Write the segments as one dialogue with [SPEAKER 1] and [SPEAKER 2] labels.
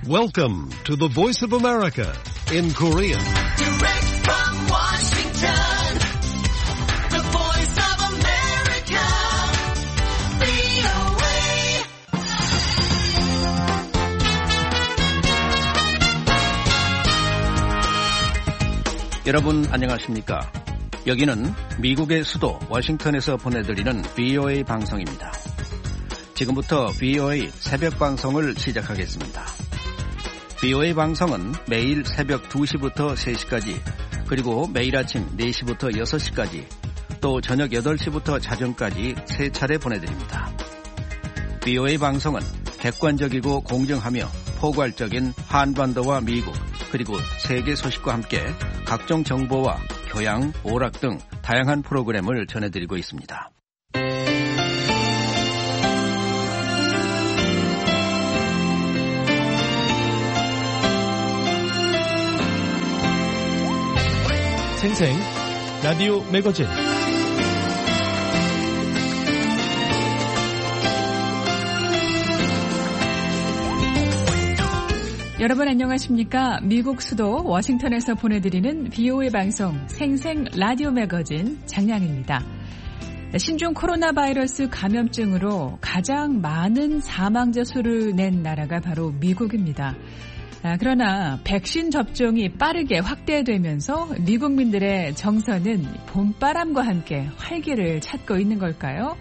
[SPEAKER 1] Welcome to the Voice of America in Korean.
[SPEAKER 2] Direct from Washington, the Voice of America, VOA.
[SPEAKER 3] 여러분 안녕하십니까? 여기는 미국의 수도 워싱턴에서 보내드리는 VOA 방송입니다. 지금부터 VOA 새벽 방송을 시작하겠습니다. VOA 방송은 매일 새벽 2시부터 3시까지, 그리고 매일 아침 4시부터 6시까지, 또 저녁 8시부터 자정까지 3차례 보내드립니다. VOA 방송은 객관적이고 공정하며 포괄적인 한반도와 미국, 그리고 세계 소식과 함께 각종 정보와 교양, 오락 등 다양한 프로그램을 전해드리고 있습니다.
[SPEAKER 4] 생생 라디오 매거진
[SPEAKER 5] 여러분 안녕하십니까? 미국 수도 워싱턴에서 보내드리는 VOA 방송 생생 라디오 매거진 장량입니다. 신종 코로나 바이러스 감염증으로 가장 많은 사망자 수를 낸 나라가 바로 미국입니다. 그러나 백신 접종이 빠르게 확대되면서 미국민들의 정서는 봄바람과 함께 활기를 찾고 있는 걸까요?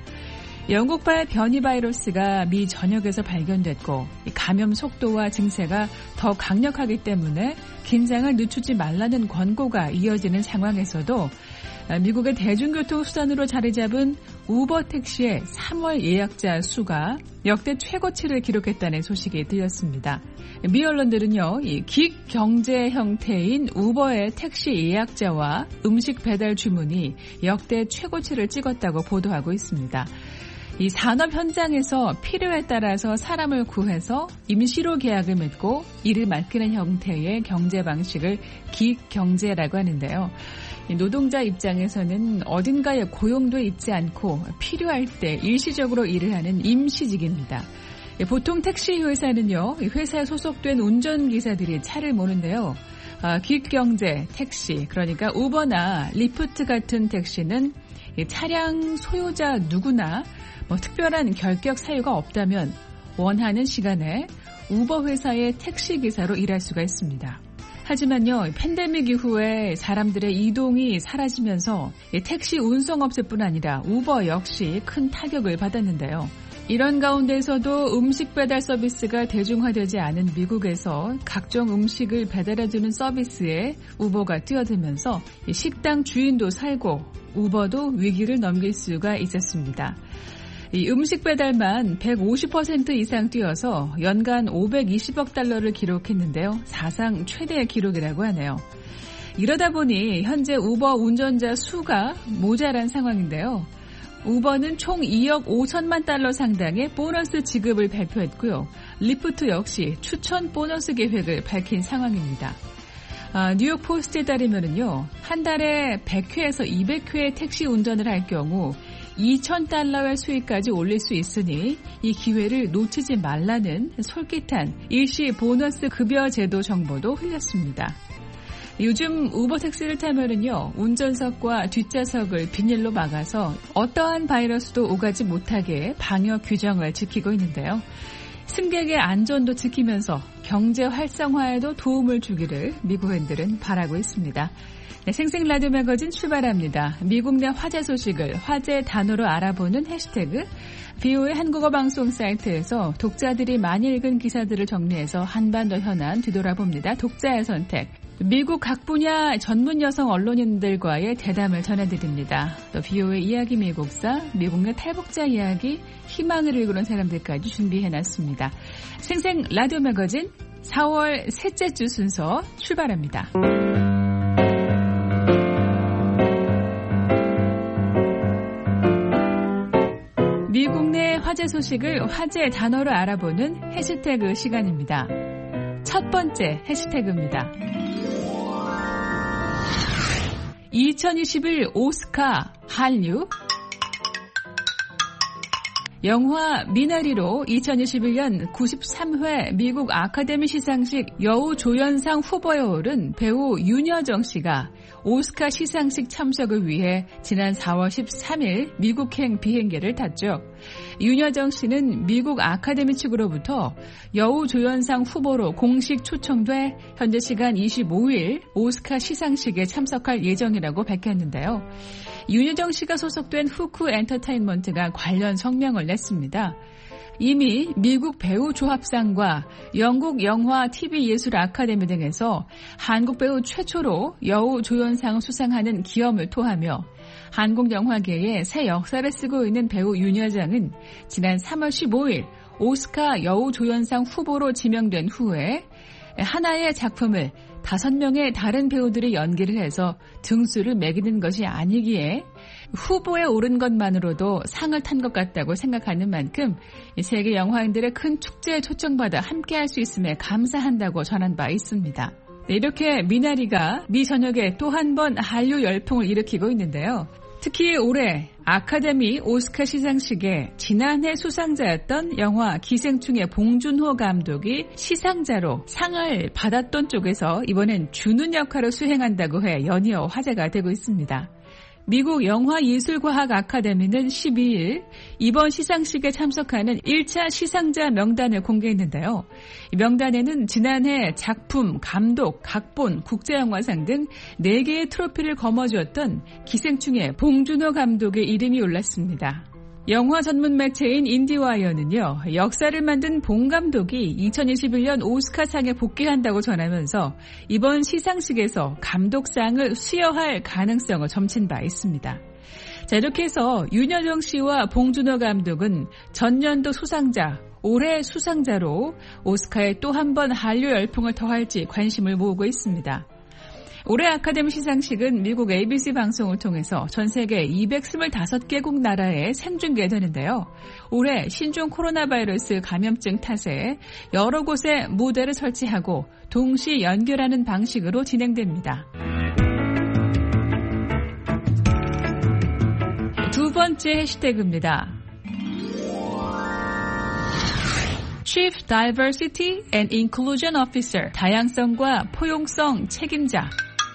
[SPEAKER 5] 영국발 변이 바이러스가 미 전역에서 발견됐고 감염 속도와 증세가 더 강력하기 때문에 긴장을 늦추지 말라는 권고가 이어지는 상황에서도 미국의 대중교통 수단으로 자리 잡은 우버 택시의 3월 예약자 수가 역대 최고치를 기록했다는 소식이 들렸습니다. 미 언론들은요, 이 기획 경제 형태인 우버의 택시 예약자와 음식 배달 주문이 역대 최고치를 찍었다고 보도하고 있습니다. 이 산업 현장에서 필요에 따라서 사람을 구해서 임시로 계약을 맺고 이를 맡기는 형태의 경제 방식을 기획 경제라고 하는데요. 노동자 입장에서는 어딘가에 고용돼 있지 않고 필요할 때 일시적으로 일을 하는 임시직입니다. 보통 택시 회사는요, 회사에 소속된 운전기사들이 차를 모는데요. 기획경제 택시, 그러니까 우버나 리프트 같은 택시는 차량 소유자 누구나 특별한 결격 사유가 없다면 원하는 시간에 우버 회사의 택시기사로 일할 수가 있습니다. 하지만요, 팬데믹 이후에 사람들의 이동이 사라지면서 택시 운송업체뿐 아니라 우버 역시 큰 타격을 받았는데요. 이런 가운데서도 음식 배달 서비스가 대중화되지 않은 미국에서 각종 음식을 배달해주는 서비스에 우버가 뛰어들면서 식당 주인도 살고 우버도 위기를 넘길 수가 있었습니다. 이 음식 배달만 150% 이상 뛰어서 연간 520억 달러를 기록했는데요. 사상 최대의 기록이라고 하네요. 이러다 보니 현재 우버 운전자 수가 모자란 상황인데요. 우버는 총 2억 5천만 달러 상당의 보너스 지급을 발표했고요. 리프트 역시 추천 보너스 계획을 밝힌 상황입니다. 뉴욕 포스트에 따르면요, 한 달에 100회에서 200회 택시 운전을 할 경우 2,000달러의 수익까지 올릴 수 있으니 이 기회를 놓치지 말라는 솔깃한 일시 보너스 급여 제도 정보도 흘렸습니다. 요즘 우버 택시를 타면은요, 운전석과 뒷좌석을 비닐로 막아서 어떠한 바이러스도 오가지 못하게 방역 규정을 지키고 있는데요. 승객의 안전도 지키면서 경제 활성화에도 도움을 주기를 미국인들은 바라고 있습니다. 네, 생생 라디오 매거진 출발합니다. 미국 내 화제 소식을 화제 단어로 알아보는 해시태그 VOA 한국어 방송 사이트에서 독자들이 많이 읽은 기사들을 정리해서 한반도 현안 뒤돌아봅니다. 독자의 선택. 미국 각 분야 전문 여성 언론인들과의 대담을 전해드립니다. 또 VOA 이야기 미국사, 미국 내 탈북자 이야기, 희망을 일구는 사람들까지 준비해놨습니다. 생생 라디오 매거진 4월 셋째 주 순서 출발합니다. 미국 내 화제 소식을 화제 단어로 알아보는 해시태그 시간입니다. 첫 번째 해시태그입니다. 2021 오스카 한류 영화 미나리로 2021년 93회 미국 아카데미 시상식 여우 조연상 후보에 오른 배우 윤여정 씨가 오스카 시상식 참석을 위해 지난 4월 13일 미국행 비행기를 탔죠. 윤여정 씨는 미국 아카데미 측으로부터 여우 조연상 후보로 공식 초청돼 현재 시간 25일 오스카 시상식에 참석할 예정이라고 밝혔는데요. 윤여정 씨가 소속된 후크 엔터테인먼트가 관련 성명을 냈습니다. 이미 미국 배우 조합상과 영국 영화 TV 예술 아카데미 등에서 한국 배우 최초로 여우 조연상을 수상하는 기염을 토하며 한국 영화계에 새 역사를 쓰고 있는 배우 윤여정은 지난 3월 15일 오스카 여우 조연상 후보로 지명된 후에 하나의 작품을 5명의 다른 배우들이 연기를 해서 등수를 매기는 것이 아니기에 후보에 오른 것만으로도 상을 탄 것 같다고 생각하는 만큼 세계 영화인들의 큰 축제에 초청받아 함께할 수 있음에 감사한다고 전한 바 있습니다. 이렇게 미나리가 미 전역에 또 한 번 한류 열풍을 일으키고 있는데요. 특히 올해 아카데미 오스카 시상식에 지난해 수상자였던 영화 기생충의 봉준호 감독이 시상자로 상을 받았던 쪽에서 이번엔 주는 역할을 수행한다고 해 연이어 화제가 되고 있습니다. 미국 영화예술과학 아카데미는 12일 이번 시상식에 참석하는 1차 시상자 명단을 공개했는데요. 이 명단에는 지난해 작품, 감독, 각본, 국제영화상 등 4개의 트로피를 거머쥐었던 기생충의 봉준호 감독의 이름이 올랐습니다. 영화 전문 매체인 인디와이어는요, 역사를 만든 봉 감독이 2021년 오스카상에 복귀한다고 전하면서 이번 시상식에서 감독상을 수여할 가능성을 점친 바 있습니다. 자, 이렇게 해서 윤여정 씨와 봉준호 감독은 전년도 수상자, 올해 수상자로 오스카에 또 한 번 한류 열풍을 더할지 관심을 모으고 있습니다. 올해 아카데미 시상식은 미국 ABC 방송을 통해서 전 세계 225개국 나라에 생중계되는데요. 올해 신종 코로나 바이러스 감염증 탓에 여러 곳에 무대를 설치하고 동시 연결하는 방식으로 진행됩니다. 두 번째 해시태그입니다. Chief Diversity and Inclusion Officer, 다양성과 포용성 책임자.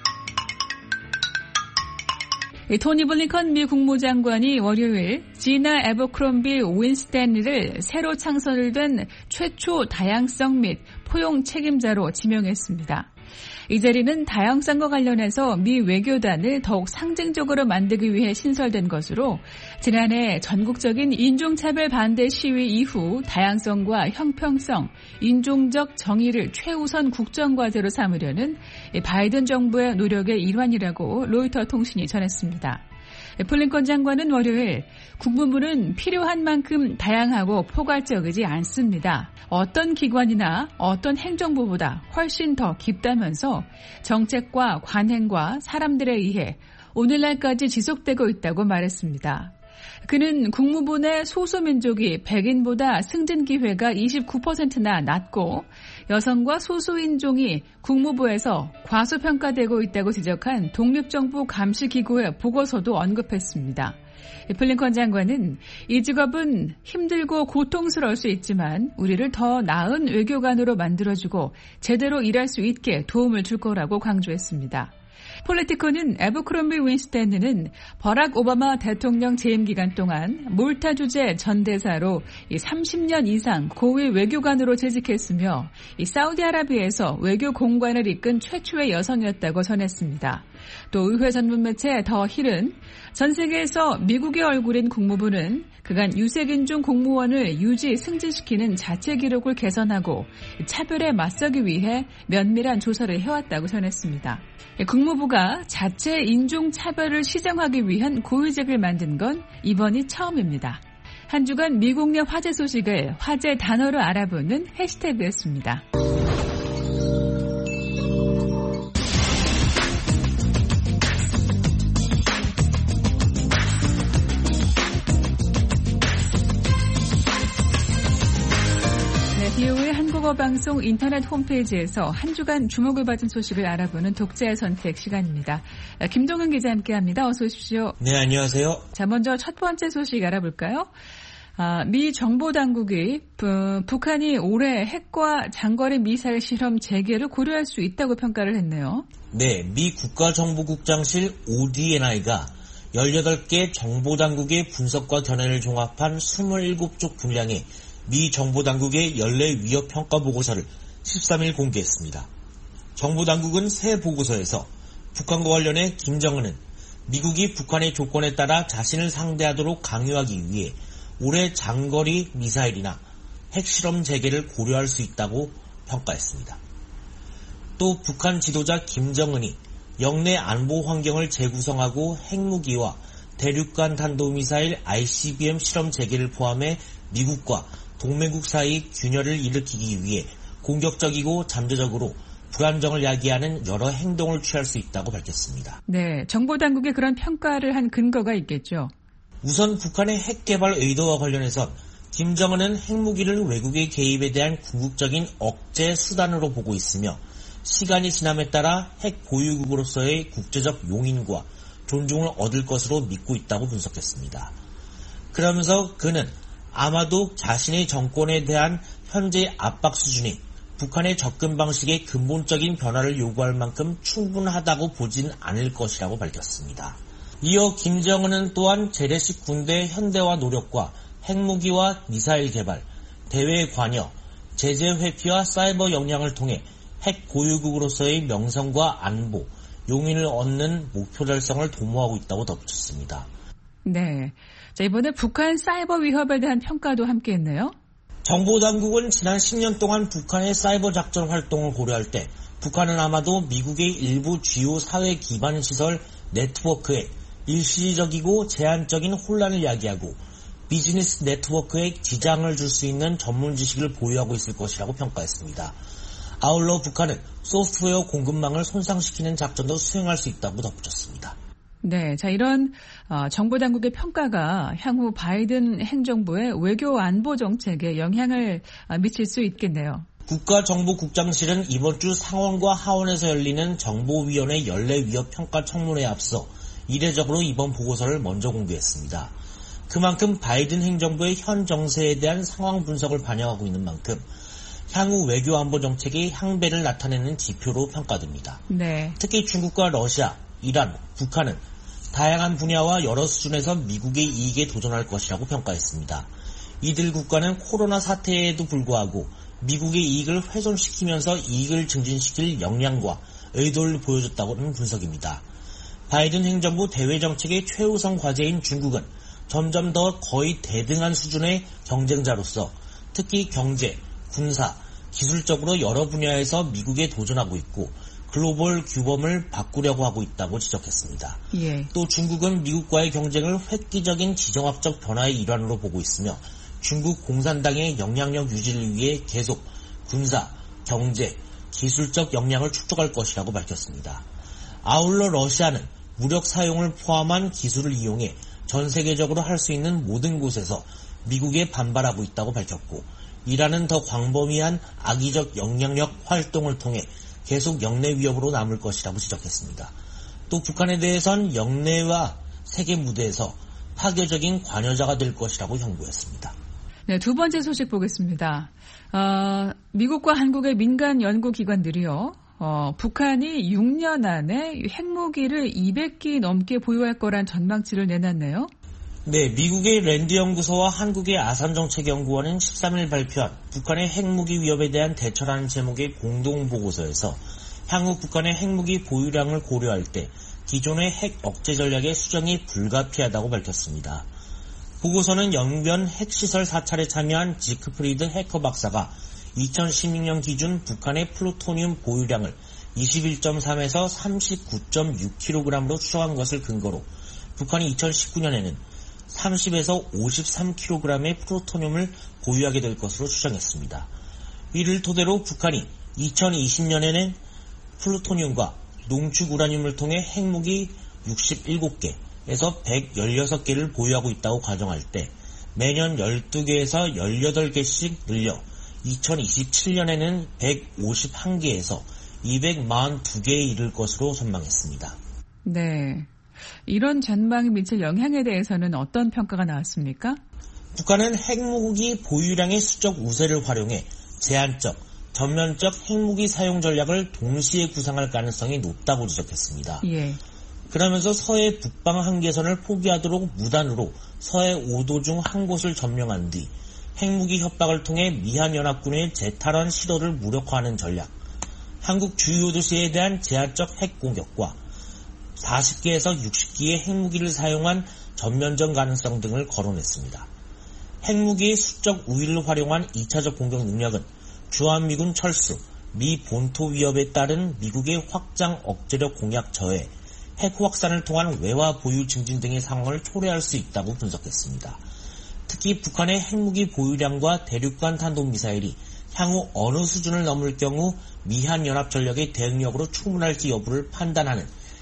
[SPEAKER 5] 토니 블링컨 미 국무장관이 월요일 지나 에버크롬비 윈스탠리를 새로 창설된 최초 다양성 및 포용 책임자로 지명했습니다. 이 자리는 다양성과 관련해서 미 외교단을 더욱 상징적으로 만들기 위해 신설된 것으로 지난해 전국적인 인종차별 반대 시위 이후 다양성과 형평성, 인종적 정의를 최우선 국정과제로 삼으려는 바이든 정부의 노력의 일환이라고 로이터 통신이 전했습니다. 블링컨 장관은 월요일 국무부는 필요한 만큼 다양하고 포괄적이지 않습니다. 어떤 기관이나 어떤 행정부보다 훨씬 더 깊다면서 정책과 관행과 사람들에 의해 오늘날까지 지속되고 있다고 말했습니다. 그는 국무부 내 소수민족이 백인보다 승진 기회가 29%나 낮고 여성과 소수인종이 국무부에서 과소평가되고 있다고 지적한 독립정부 감시기구의 보고서도 언급했습니다. 블링컨 장관은 이 직업은 힘들고 고통스러울 수 있지만 우리를 더 나은 외교관으로 만들어주고 제대로 일할 수 있게 도움을 줄 거라고 강조했습니다. 폴리티코는 에버크롬비 윈스탠리는 버락 오바마 대통령 재임 기간 동안 몰타 주재 전대사로 30년 이상 고위 외교관으로 재직했으며 사우디아라비아에서 외교 공관을 이끈 최초의 여성이었다고 전했습니다. 또 의회 전문 매체 더 힐은 전 세계에서 미국의 얼굴인 국무부는 그간 유색인종 공무원을 유지 승진시키는 자체 기록을 개선하고 차별에 맞서기 위해 면밀한 조사를 해왔다고 전했습니다. 국무부가 자체 인종차별을 시정하기 위한 고위직을 만든 건 이번이 처음입니다. 한 주간 미국 내 화제 소식을 화제 단어로 알아보는 해시태그였습니다. BO의 한국어 방송 인터넷 홈페이지에서 한 주간 주목을 받은 소식을 알아보는 독자의 선택 시간입니다. 김동은 기자 함께합니다. 어서 오십시오.
[SPEAKER 6] 네, 안녕하세요.
[SPEAKER 5] 자, 먼저 첫 번째 소식 알아볼까요? 미 정보당국이 북한이 올해 핵과 장거리 미사일 실험 재개를 고려할 수 있다고 평가를 했네요.
[SPEAKER 6] 네, 미 국가정보국장실 ODNI가 18개 정보당국의 분석과 견해를 종합한 27쪽 분량의 미 정보당국의 연례 위협평가 보고서를 13일 공개했습니다. 정보당국은 새 보고서에서 북한과 관련해 김정은은 미국이 북한의 조건에 따라 자신을 상대하도록 강요하기 위해 올해 장거리 미사일이나 핵실험 재개를 고려할 수 있다고 평가했습니다. 또 북한 지도자 김정은이 영내 안보 환경을 재구성하고 핵무기와 대륙간 탄도미사일 ICBM 실험 재개를 포함해 미국과 동맹국 사이 균열을 일으키기 위해 공격적이고 잠재적으로 불안정을 야기하는 여러 행동을 취할 수 있다고 밝혔습니다.
[SPEAKER 5] 네, 정보당국의 그런 평가를 한 근거가 있겠죠.
[SPEAKER 6] 우선 북한의 핵 개발 의도와 관련해선 김정은은 핵무기를 외국의 개입에 대한 궁극적인 억제 수단으로 보고 있으며 시간이 지남에 따라 핵 보유국으로서의 국제적 용인과 존중을 얻을 것으로 믿고 있다고 분석했습니다. 그러면서 그는 아마도 자신의 정권에 대한 현재의 압박 수준이 북한의 접근 방식의 근본적인 변화를 요구할 만큼 충분하다고 보진 않을 것이라고 밝혔습니다. 이어 김정은은 또한 재래식 군대 현대화 노력과 핵무기와 미사일 개발, 대외 관여, 제재 회피와 사이버 역량을 통해 핵 보유국으로서의 명성과 안보, 용인을 얻는 목표 달성을 도모하고 있다고 덧붙였습니다.
[SPEAKER 5] 네, 자, 이번에 북한 사이버 위협에 대한 평가도 함께했네요.
[SPEAKER 6] 정보당국은 지난 10년 동안 북한의 사이버 작전 활동을 고려할 때 북한은 아마도 미국의 일부 주요 사회 기반 시설 네트워크에 일시적이고 제한적인 혼란을 야기하고 비즈니스 네트워크에 지장을 줄 수 있는 전문 지식을 보유하고 있을 것이라고 평가했습니다. 아울러 북한은 소프트웨어 공급망을 손상시키는 작전도 수행할 수 있다고 덧붙였습니다.
[SPEAKER 5] 네, 자, 이런 정보당국의 평가가 향후 바이든 행정부의 외교 안보 정책에 영향을 미칠 수 있겠네요.
[SPEAKER 6] 국가정보국장실은 이번 주 상원과 하원에서 열리는 정보위원회 연례 위협 평가 청문회에 앞서 이례적으로 이번 보고서를 먼저 공개했습니다. 그만큼 바이든 행정부의 현 정세에 대한 상황 분석을 반영하고 있는 만큼 향후 외교 안보 정책의 향배를 나타내는 지표로 평가됩니다.
[SPEAKER 5] 네.
[SPEAKER 6] 특히 중국과 러시아, 이란, 북한은 다양한 분야와 여러 수준에서 미국의 이익에 도전할 것이라고 평가했습니다. 이들 국가는 코로나 사태에도 불구하고 미국의 이익을 훼손시키면서 이익을 증진시킬 역량과 의도를 보여줬다고는 분석입니다. 바이든 행정부 대외 정책의 최우선 과제인 중국은 점점 더 거의 대등한 수준의 경쟁자로서 특히 경제, 군사, 기술적으로 여러 분야에서 미국에 도전하고 있고 글로벌 규범을 바꾸려고 하고 있다고 지적했습니다.
[SPEAKER 5] 예.
[SPEAKER 6] 또 중국은 미국과의 경쟁을 획기적인 지정학적 변화의 일환으로 보고 있으며 중국 공산당의 영향력 유지를 위해 계속 군사, 경제, 기술적 역량을 축적할 것이라고 밝혔습니다. 아울러 러시아는 무력 사용을 포함한 기술을 이용해 전 세계적으로 할 수 있는 모든 곳에서 미국에 반발하고 있다고 밝혔고 이란은 더 광범위한 악의적 영향력 활동을 통해 계속 영내 위협으로 남을 것이라고 지적했습니다. 또 북한에 대해선 영내와 세계 무대에서 파괴적인 관여자가 될 것이라고 경고했습니다.
[SPEAKER 5] 네, 두 번째 소식 보겠습니다. 미국과 한국의 민간 연구기관들이요. 북한이 6년 안에 핵무기를 200기 넘게 보유할 거란 전망치를 내놨네요.
[SPEAKER 6] 네, 미국의 랜드 연구소와 한국의 아산정책연구원은 13일 발표한 북한의 핵무기 위협에 대한 대처라는 제목의 공동보고서에서 향후 북한의 핵무기 보유량을 고려할 때 기존의 핵 억제 전략의 수정이 불가피하다고 밝혔습니다. 보고서는 영변 핵시설 사찰에 참여한 지크프리드 해커 박사가 2016년 기준 북한의 플루토늄 보유량을 21.3에서 39.6kg으로 추정한 것을 근거로 북한이 2019년에는 30에서 53kg의 플루토늄을 보유하게 될 것으로 추정했습니다. 이를 토대로 북한이 2020년에는 플루토늄과 농축 우라늄을 통해 핵무기 67개에서 116개를 보유하고 있다고 가정할 때 매년 12개에서 18개씩 늘려 2027년에는 151개에서 242개에 이를 것으로 전망했습니다.
[SPEAKER 5] 네. 이런 전망이 미칠 영향에 대해서는 어떤 평가가 나왔습니까?
[SPEAKER 6] 북한은 핵무기 보유량의 수적 우세를 활용해 제한적, 전면적 핵무기 사용 전략을 동시에 구상할 가능성이 높다고 지적했습니다.
[SPEAKER 5] 예.
[SPEAKER 6] 그러면서 서해 북방 한계선을 포기하도록 무단으로 서해 5도 중 한 곳을 점령한 뒤 핵무기 협박을 통해 미한연합군의 재탈환 시도를 무력화하는 전략, 한국 주요 도시에 대한 제한적 핵공격과 40개에서 60기의 핵무기를 사용한 전면전 가능성 등을 거론했습니다. 핵무기의 수적 우위를 활용한 2차적 공격 능력은 주한미군 철수, 미 본토 위협에 따른 미국의 확장 억제력 공약 저해, 핵 확산을 통한 외화 보유 증진 등의 상황을 초래할 수 있다고 분석했습니다. 특히 북한의 핵무기 보유량과 대륙간 탄도미사일이 향후 어느 수준을 넘을 경우 미한연합 전력의 대응력으로 충분할지 여부를 판단하는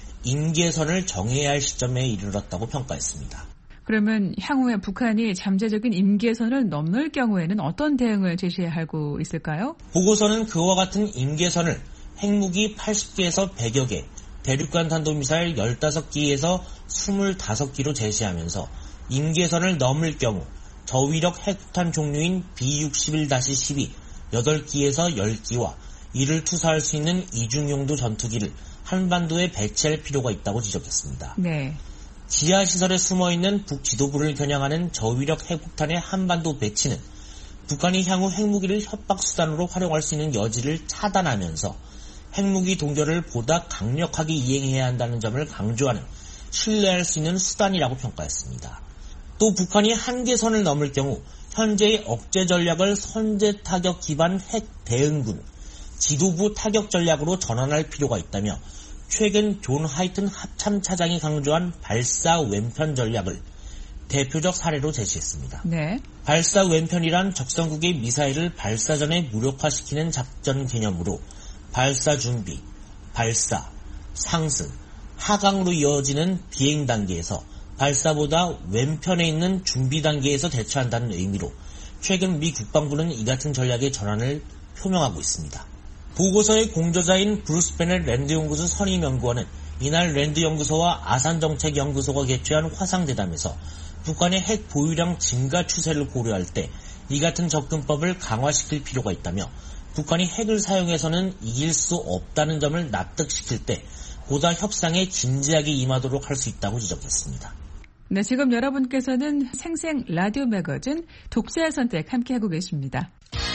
[SPEAKER 6] 임계선을 정해야 할 시점에 이르렀다고 평가했습니다.
[SPEAKER 5] 그러면 향후에 북한이 잠재적인 임계선을 넘을 경우에는 어떤 대응을 제시해야 하고 있을까요?
[SPEAKER 6] 보고서는 그와 같은 임계선을 핵무기 80개에서 100여 개, 대륙간 탄도미사일 15기에서 25기로 제시하면서 임계선을 넘을 경우 저위력 핵폭탄 종류인 B-61-12 8기에서 10기와 이를 투사할 수 있는 이중용도 전투기를 한반도에 배치할 필요가 있다고 지적했습니다.
[SPEAKER 5] 네.
[SPEAKER 6] 지하시설에 숨어있는 북지도부를 겨냥하는 저위력 핵폭탄의 한반도 배치는 북한이 향후 핵무기를 협박수단으로 활용할 수 있는 여지를 차단하면서 핵무기 동결을 보다 강력하게 이행해야 한다는 점을 강조하는 신뢰할 수 있는 수단이라고 평가했습니다. 또 북한이 한계선을 넘을 경우 현재의 억제 전략을 선제 타격 기반 핵 대응군, 지도부 타격 전략으로 전환할 필요가 있다며 최근 존 하이튼 합참 차장이 강조한 발사 왼편 전략을 대표적 사례로 제시했습니다.
[SPEAKER 5] 네.
[SPEAKER 6] 발사 왼편이란 적성국의 미사일을 발사 전에 무력화시키는 작전 개념으로 발사 준비, 발사, 상승, 하강으로 이어지는 비행 단계에서 발사보다 왼편에 있는 준비 단계에서 대처한다는 의미로 최근 미 국방부는 이 같은 전략의 전환을 표명하고 있습니다. 보고서의 공저자인 브루스 베넷 랜드연구소 선임연구원은 이날 랜드연구소와 아산정책연구소가 개최한 화상대담에서 북한의 핵 보유량 증가 추세를 고려할 때 이 같은 접근법을 강화시킬 필요가 있다며 북한이 핵을 사용해서는 이길 수 없다는 점을 납득시킬 때 보다 협상에 진지하게 임하도록 할 수 있다고 지적했습니다.
[SPEAKER 5] 네, 지금 여러분께서는 생생 라디오 매거진 독자의 선택 함께하고 계십니다.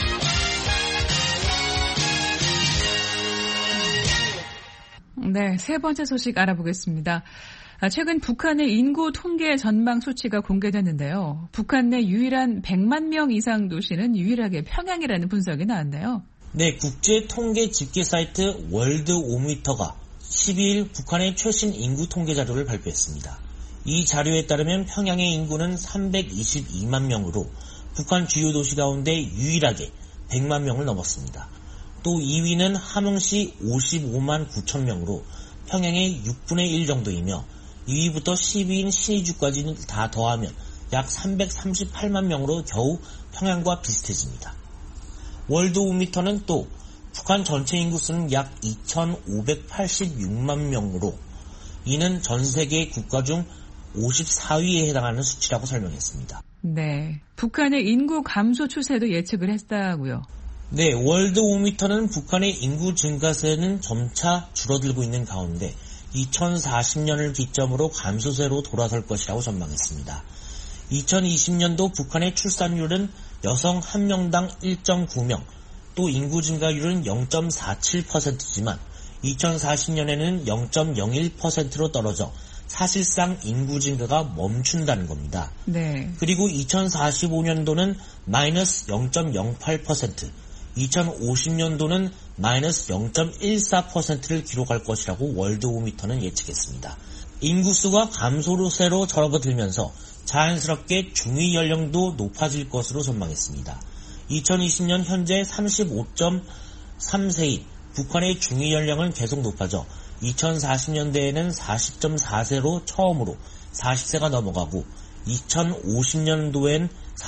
[SPEAKER 5] 네, 세 번째 소식 알아보겠습니다. 최근 북한의 인구 통계 전망 수치가 공개됐는데요. 북한 내 유일한 100만 명 이상 도시는 유일하게 평양이라는 분석이 나왔네요.
[SPEAKER 6] 네, 국제 통계 집계 사이트 월드오미터가 12일 북한의 최신 인구 통계 자료를 발표했습니다. 이 자료에 따르면 평양의 인구는 322만 명으로 북한 주요 도시 가운데 유일하게 100만 명을 넘었습니다. 또 2위는 함흥시 55만 9천 명으로 평양의 6분의 1 정도이며 2위부터 10위인 신의주까지 다 더하면 약 338만 명으로 겨우 평양과 비슷해집니다. 월드오미터는 또 북한 전체 인구수는 약 2,586만 명으로 이는 전 세계 국가 중 54위에 해당하는 수치라고 설명했습니다.
[SPEAKER 5] 네, 북한의 인구 감소 추세도 예측을 했다고요.
[SPEAKER 6] 네, 월드오미터는 북한의 인구 증가세는 점차 줄어들고 있는 가운데 2040년을 기점으로 감소세로 돌아설 것이라고 전망했습니다. 2020년도 북한의 출산율은 여성 1명당 1.9명, 또 인구 증가율은 0.47%지만 2040년에는 0.01%로 떨어져 사실상 인구 증가가 멈춘다는 겁니다.
[SPEAKER 5] 네.
[SPEAKER 6] 그리고 2045년도는 마이너스 0.08%, 2050년도는 마이너스 0.14%를 기록할 것이라고 월드오미터는 예측했습니다. 인구수가 감소세로 접어들면서 자연스럽게 중위 연령도 높아질 것으로 전망했습니다. 2020년 현재 35.3세인 북한의 중위 연령은 계속 높아져 2040년대에는 40.4세로 처음으로 40세가 넘어가고 2050년도엔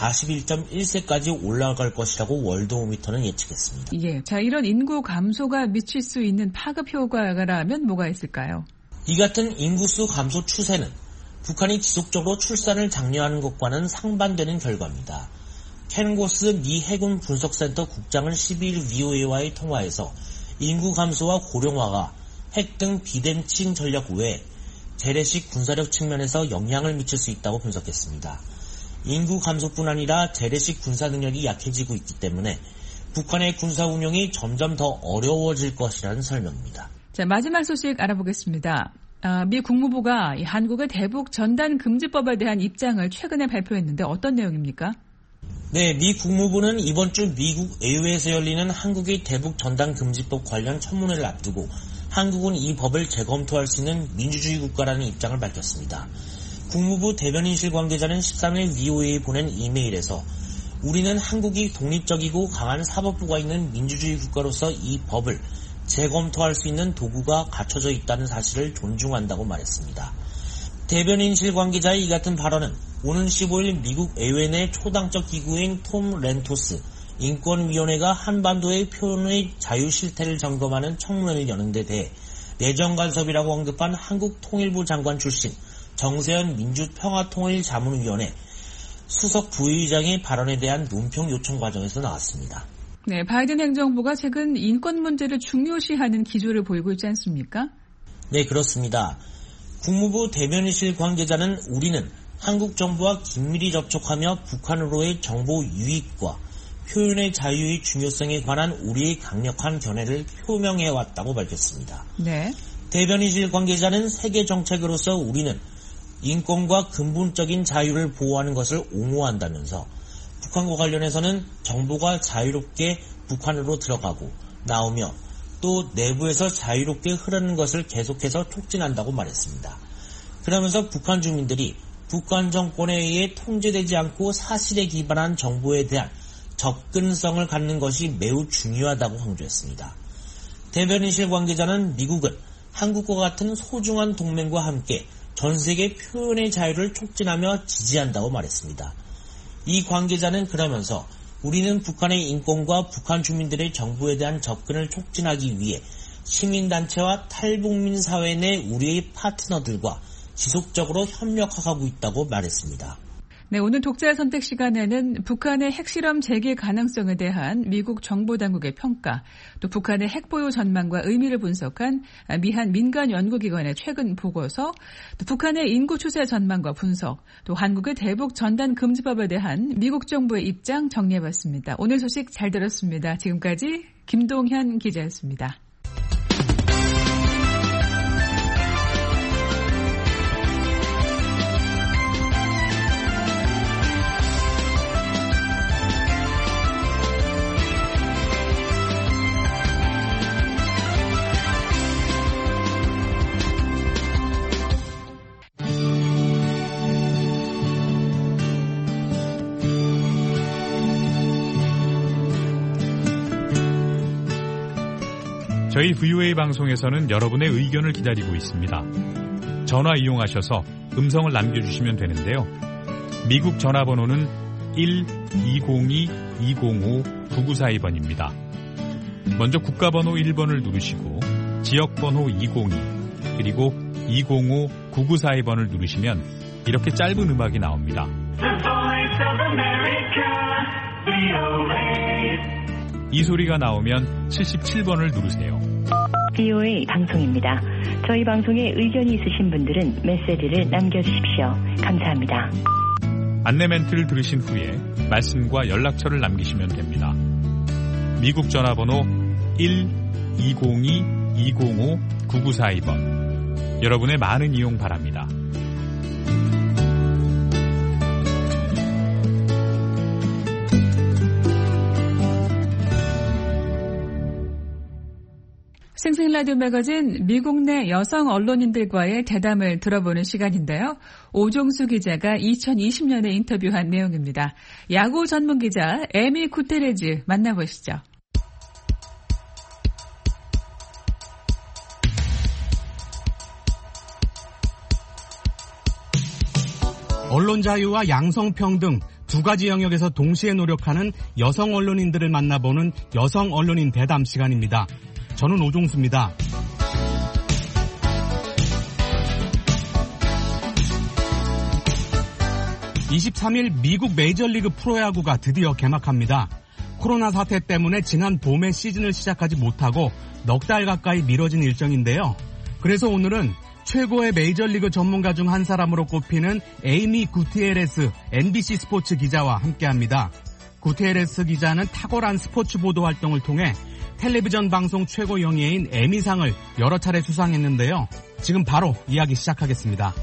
[SPEAKER 6] 41.1세까지 올라갈 것이라고 월드오미터는 예측했습니다.
[SPEAKER 5] 예, 자, 이런 인구 감소가 미칠 수 있는 파급 효과라면 뭐가 있을까요?
[SPEAKER 6] 이 같은 인구수 감소 추세는 북한이 지속적으로 출산을 장려하는 것과는 상반되는 결과입니다. 켄 고스 미 해군 분석센터 국장은 12일 VOA와의 통화에서 인구 감소와 고령화가 핵 등 비대칭 전략 외에 재래식 군사력 측면에서 영향을 미칠 수 있다고 분석했습니다. 인구 감소뿐 아니라 재래식 군사 능력이 약해지고 있기 때문에 북한의 군사 운용이 점점 더 어려워질 것이라는 설명입니다.
[SPEAKER 5] 자, 마지막 소식 알아보겠습니다. 미 국무부가 한국의 대북 전단 금지법에 대한 입장을 최근에 발표했는데 어떤 내용입니까?
[SPEAKER 6] 네, 미 국무부는 이번 주 미국 의회에서 열리는 한국의 대북 전단 금지법 관련 청문회를 앞두고 한국은 이 법을 재검토할 수 있는 민주주의 국가라는 입장을 밝혔습니다. 국무부 대변인실 관계자는 13일 VOA에 보낸 이메일에서 우리는 한국이 독립적이고 강한 사법부가 있는 민주주의 국가로서 이 법을 재검토할 수 있는 도구가 갖춰져 있다는 사실을 존중한다고 말했습니다. 대변인실 관계자의 이 같은 발언은 오는 15일 미국 의회 내 초당적 기구인 톰 렌토스 인권위원회가 한반도의 표현의 자유 실태를 점검하는 청문회를 여는 데 대해 내정 간섭이라고 언급한 한국 통일부 장관 출신 정세현 민주평화통일자문위원회 수석 부의장의 발언에 대한 논평 요청 과정에서 나왔습니다.
[SPEAKER 5] 네, 바이든 행정부가 최근 인권 문제를 중요시하는 기조를 보이고 있지 않습니까?
[SPEAKER 6] 네, 그렇습니다. 국무부 대변인실 관계자는 우리는 한국 정부와 긴밀히 접촉하며 북한으로의 정보 유입과 표현의 자유의 중요성에 관한 우리의 강력한 견해를 표명해왔다고 밝혔습니다.
[SPEAKER 5] 네.
[SPEAKER 6] 대변인실 관계자는 세계 정책으로서 우리는 인권과 근본적인 자유를 보호하는 것을 옹호한다면서 북한과 관련해서는 정보가 자유롭게 북한으로 들어가고 나오며 또 내부에서 자유롭게 흐르는 것을 계속해서 촉진한다고 말했습니다. 그러면서 북한 주민들이 북한 정권에 의해 통제되지 않고 사실에 기반한 정보에 대한 접근성을 갖는 것이 매우 중요하다고 강조했습니다. 대변인실 관계자는 미국은 한국과 같은 소중한 동맹과 함께 전 세계 표현의 자유를 촉진하며 지지한다고 말했습니다. 이 관계자는 그러면서 우리는 북한의 인권과 북한 주민들의 정부에 대한 접근을 촉진하기 위해 시민단체와 탈북민 사회 내 우리의 파트너들과 지속적으로 협력하고 있다고 말했습니다.
[SPEAKER 5] 네, 오늘 독자의 선택 시간에는 북한의 핵실험 재개 가능성에 대한 미국 정보당국의 평가, 또 북한의 핵보유 전망과 의미를 분석한 미한 민간연구기관의 최근 보고서, 또 북한의 인구 추세 전망과 분석, 또 한국의 대북 전단 금지법에 대한 미국 정부의 입장 정리해봤습니다. 오늘 소식 잘 들었습니다. 지금까지 김동현 기자였습니다.
[SPEAKER 7] 저희 VOA 방송에서는 여러분의 의견을 기다리고 있습니다. 전화 이용하셔서 음성을 남겨주시면 되는데요. 미국 전화번호는 1-202-205-9942번입니다. 먼저 국가번호 1번을 누르시고 지역번호 202 그리고 205-9942번을 누르시면 이렇게 짧은 음악이 나옵니다. 이 소리가 나오면 77번을 누르세요.
[SPEAKER 8] VOA 방송입니다. 저희 방송에 의견이 있으신 분들은 메시지를 남겨주십시오. 감사합니다.
[SPEAKER 7] 안내 멘트를 들으신 후에 말씀과 연락처를 남기시면 됩니다. 미국 전화번호 1-202-205-9942번. 여러분의 많은 이용 바랍니다.
[SPEAKER 5] 생생라디오 매거진 미국 내 여성 언론인들과의 대담을 들어보는 시간인데요. 오종수 기자가 2020년에 인터뷰한 내용입니다. 야구 전문 기자 에미 구테레즈 만나보시죠.
[SPEAKER 9] 언론 자유와 양성평등 두 가지 영역에서 동시에 노력하는 여성 언론인들을 만나보는 여성 언론인 대담 시간입니다. 저는 오종수입니다. 23일 미국 메이저리그 프로야구가 드디어 개막합니다. 코로나 사태 때문에 지난 봄에 시즌을 시작하지 못하고 넉 달 가까이 미뤄진 일정인데요. 그래서 오늘은 최고의 메이저리그 전문가 중 한 사람으로 꼽히는 에이미 구티에레스 NBC 스포츠 기자와 함께합니다. 구티에레스 기자는 탁월한 스포츠 보도 활동을 통해 텔레비전 방송 최고 영예인 에미상을 여러 차례 수상했는데요. 지금 바로 이야기 시작하겠습니다.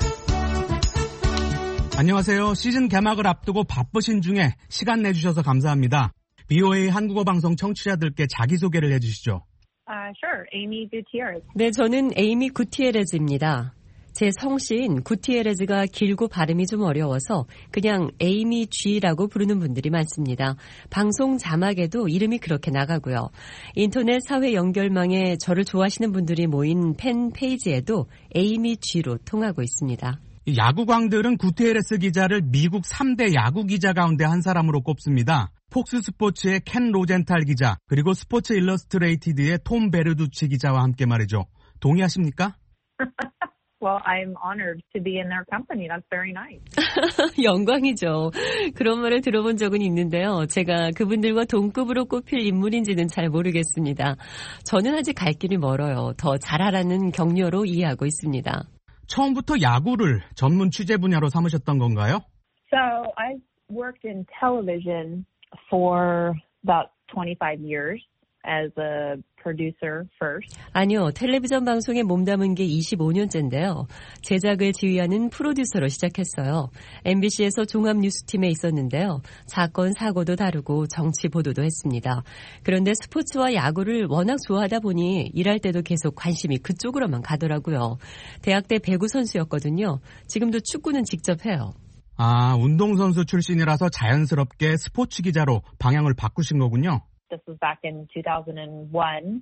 [SPEAKER 9] 안녕하세요. 시즌 개막을 앞두고 바쁘신 중에 시간 내주셔서 감사합니다. BOA 한국어 방송 청취자들께 자기소개를 해주시죠.
[SPEAKER 10] Sure. Amy Gutierrez.
[SPEAKER 11] 네, 저는 에이미 구티에레즈입니다. 제 성씨인 구티에레즈가 길고 발음이 좀 어려워서 그냥 에이미 G라고 부르는 분들이 많습니다. 방송 자막에도 이름이 그렇게 나가고요. 인터넷 사회 연결망에 저를 좋아하시는 분들이 모인 팬 페이지에도 에이미 G로 통하고 있습니다.
[SPEAKER 9] 야구광들은 구티에레스 기자를 미국 3대 야구 기자 가운데 한 사람으로 꼽습니다. 폭스 스포츠의 켄 로젠탈 기자, 그리고 스포츠 일러스트레이티드의 톰 베르두치 기자와 함께 말이죠. 동의하십니까?
[SPEAKER 10] Well, I'm honored to be in their company. That's very nice.
[SPEAKER 11] 영광이죠. 그런 말을 들어본 적은 있는데요. 제가 그분들과 동급으로 꼽힐 인물인지는 잘 모르겠습니다. 저는 아직 갈 길이 멀어요. 더 잘하라는 격려로 이해하고 있습니다.
[SPEAKER 9] 처음부터 야구를 전문 취재 분야로 삼으셨던 건가요?
[SPEAKER 10] So I worked in television for about 25 years as a producer first.
[SPEAKER 11] 아니요. 텔레비전 방송에 몸담은 게 25년째인데요. 제작을 지휘하는 프로듀서로 시작했어요. MBC에서 종합뉴스팀에 있었는데요. 사건, 사고도 다루고 정치 보도도 했습니다. 그런데 스포츠와 야구를 워낙 좋아하다 보니 일할 때도 계속 관심이 그쪽으로만 가더라고요. 대학 때 배구 선수였거든요. 지금도 축구는 직접 해요.
[SPEAKER 9] 아, 운동선수 출신이라서 자연스럽게 스포츠 기자로 방향을 바꾸신 거군요.
[SPEAKER 10] This was back in 2001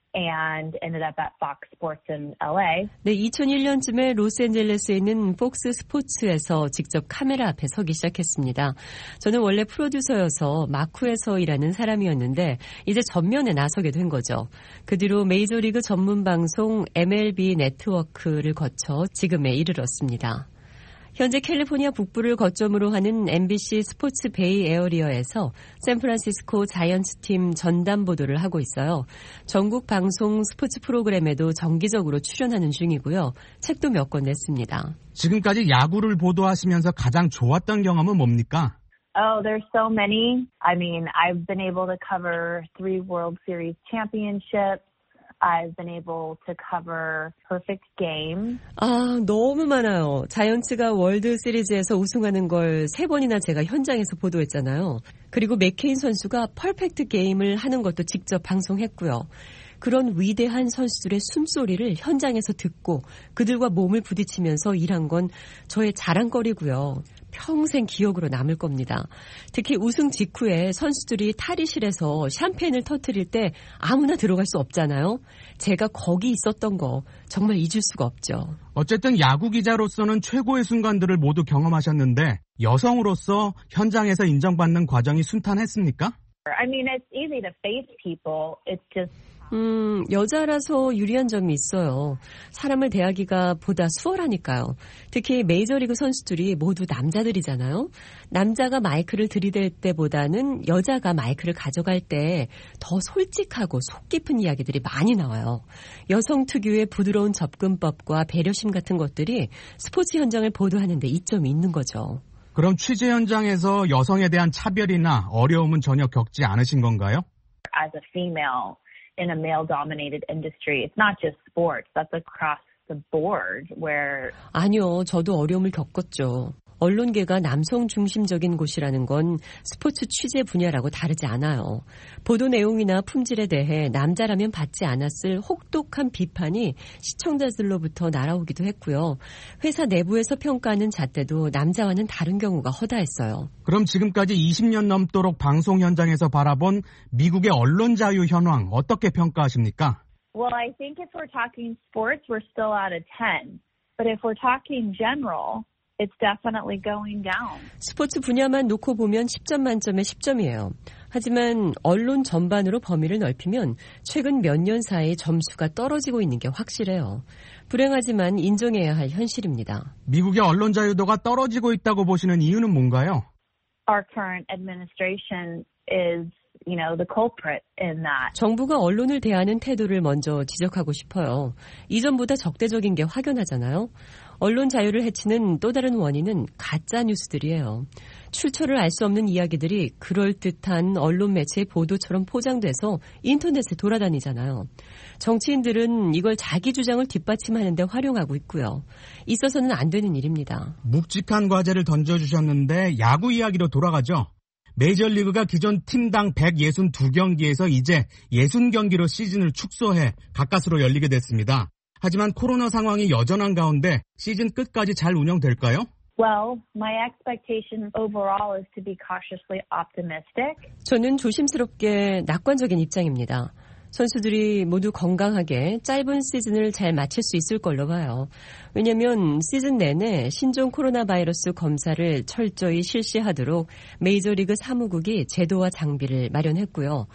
[SPEAKER 10] and ended up at Fox Sports in LA.
[SPEAKER 11] 네, 2001년쯤에 로스앤젤레스에 있는 폭스 스포츠에서 직접 카메라 앞에 서기 시작했습니다. 저는 원래 프로듀서여서 마쿠에서 일하는 사람이었는데 이제 전면에 나서게 된 거죠. 그 뒤로 메이저리그 전문 방송 MLB 네트워크를 거쳐 지금에 이르렀습니다. 현재 캘리포니아 북부를 거점으로 하는 MBC 스포츠 베이 에어리어에서 샌프란시스코 자이언츠팀 전담 보도를 하고 있어요. 전국 방송 스포츠 프로그램에도 정기적으로 출연하는 중이고요. 책도 몇 권 냈습니다.
[SPEAKER 9] 지금까지 야구를 보도하시면서 가장 좋았던 경험은 뭡니까?
[SPEAKER 10] Oh, there's so many. I mean, I've been able to cover 3 World Series championships. I've been able to cover perfect game.
[SPEAKER 11] 아, 너무 많아요. 자이언츠가 월드 시리즈에서 우승하는 걸 3번이나 제가 현장에서 보도했잖아요. 그리고 맥케인 선수가 퍼펙트 게임을 하는 것도 직접 방송했고요. 그런 위대한 선수들의 숨소리를 현장에서 듣고 그들과 몸을 부딪히면서 일한 건 저의 자랑거리고요. 평생 기억으로 남을 겁니다. 특히 우승 직후에 선수들이 탈의실에서 샴페인을 터뜨릴 때 아무나 들어갈 수 없잖아요. 제가 거기 있었던 거 정말 잊을 수가 없죠.
[SPEAKER 9] 어쨌든 야구 기자로서는 최고의 순간들을 모두 경험하셨는데 여성으로서 현장에서 인정받는 과정이 순탄했습니까?
[SPEAKER 10] I mean, it's easy to face people. It's just
[SPEAKER 11] 여자라서 유리한 점이 있어요. 사람을 대하기가 보다 수월하니까요. 특히 메이저리그 선수들이 모두 남자들이잖아요. 남자가 마이크를 들이댈 때보다는 여자가 마이크를 가져갈 때 더 솔직하고 속 깊은 이야기들이 많이 나와요. 여성 특유의 부드러운 접근법과 배려심 같은 것들이 스포츠 현장을 보도하는 데 이점이 있는 거죠.
[SPEAKER 9] 그럼 취재 현장에서 여성에 대한 차별이나 어려움은 전혀 겪지 않으신 건가요?
[SPEAKER 10] As a female in a male-dominated industry, it's not just sports, that's across the board where...
[SPEAKER 11] 아니요, 저도 어려움을 겪었죠. 언론계가 남성 중심적인 곳이라는 건 스포츠 취재 분야라고 다르지 않아요. 보도 내용이나 품질에 대해 남자라면 받지 않았을 혹독한 비판이 시청자들로부터 날아오기도 했고요. 회사 내부에서 평가하는 잣대도 남자와는 다른 경우가 허다했어요.
[SPEAKER 9] 그럼 지금까지 20년 넘도록 방송 현장에서 바라본 미국의 언론 자유 현황 어떻게 평가하십니까?
[SPEAKER 10] Well, I think if we're talking sports, we're still out of 10. But if we're talking general, it's definitely going down.
[SPEAKER 11] 스포츠 분야만 놓고 보면 10점 만점에 10점이에요. 하지만 언론 전반으로 범위를 넓히면 최근 몇 년 사이 점수가 떨어지고 있는 게 확실해요. 불행하지만 인정해야 할 현실입니다.
[SPEAKER 9] 미국의 언론 자유도가 떨어지고 있다고 보시는 이유는 뭔가요?
[SPEAKER 10] Our current administration is, the culprit in that.
[SPEAKER 11] 정부가 언론을 대하는 태도를 먼저 지적하고 싶어요. 이전보다 적대적인 게 확연하잖아요. 언론 자유를 해치는 또 다른 원인은 가짜 뉴스들이에요. 출처를 알 수 없는 이야기들이 그럴듯한 언론 매체의 보도처럼 포장돼서 인터넷에 돌아다니잖아요. 정치인들은 이걸 자기 주장을 뒷받침하는 데 활용하고 있고요. 있어서는 안 되는 일입니다.
[SPEAKER 9] 묵직한 과제를 던져주셨는데 야구 이야기로 돌아가죠. 메이저리그가 기존 팀당 162경기에서 이제 60경기로 시즌을 축소해 가까스로 열리게 됐습니다. 하지만 코로나 상황이 여전한 가운데 시즌 끝까지 잘 운영될까요?
[SPEAKER 10] Well, my expectation overall is to be cautiously optimistic.
[SPEAKER 11] 저는 조심스럽게 낙관적인 입장입니다. 선수들이 모두 건강하게 짧은 시즌을 잘 마칠 수 있을 걸로 봐요. 왜냐하면 시즌 내내 신종 코로나 바이러스 검사를 철저히 실시하도록 메이저리그 사무국이 제도와 장비를 마련했고요.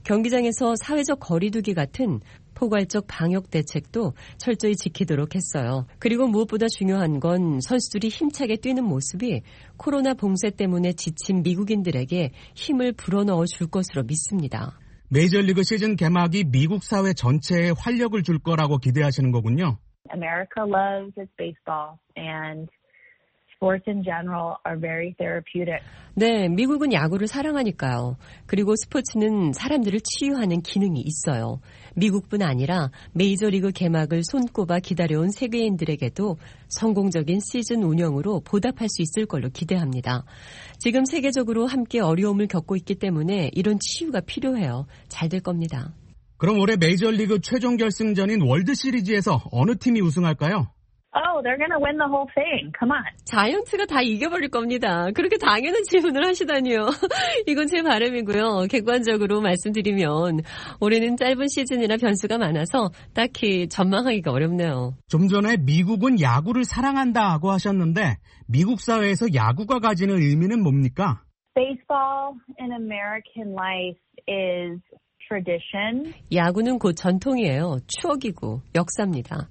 [SPEAKER 11] 경기장에서 사회적 거리두기 같은 포괄적 방역 대책도 철저히 지키도록 했어요. 그리고 무엇보다 중요한 건 선수들이 힘차게 뛰는 모습이 코로나 봉쇄 때문에 지친 미국인들에게 힘을 불어넣어 줄 것으로 믿습니다.
[SPEAKER 9] 메이저리그 시즌 개막이 미국 사회 전체에 활력을 줄 거라고 기대하시는 거군요.
[SPEAKER 10] America loves its baseball and sports in general are very therapeutic.
[SPEAKER 11] 네, 미국은 야구를 사랑하니까요. 그리고 스포츠는 사람들을 치유하는 기능이 있어요. 미국뿐 아니라 메이저리그 개막을 손꼽아 기다려온 세계인들에게도 성공적인 시즌 운영으로 보답할 수 있을 걸로 기대합니다. 지금 세계적으로 함께 어려움을 겪고 있기 때문에 이런 치유가 필요해요. 잘 될 겁니다.
[SPEAKER 9] 그럼 올해 메이저리그 최종 결승전인 월드시리즈에서 어느 팀이 우승할까요?
[SPEAKER 10] Oh, they're going to win the whole thing. Come on.
[SPEAKER 11] 자이언츠가 다 이겨버릴 겁니다. 그렇게 당연한 질문을 하시다니요. 이건 제 바람이고요. 객관적으로 말씀드리면 올해는 짧은 시즌이라 변수가 많아서 딱히 전망하기가 어렵네요.
[SPEAKER 9] 좀 전에 미국은 야구를 사랑한다고 하셨는데 미국 사회에서 야구가 가지는 의미는 뭡니까?
[SPEAKER 10] Baseball in American life is tradition.
[SPEAKER 11] 야구는 곧 전통이에요. 추억이고 역사입니다.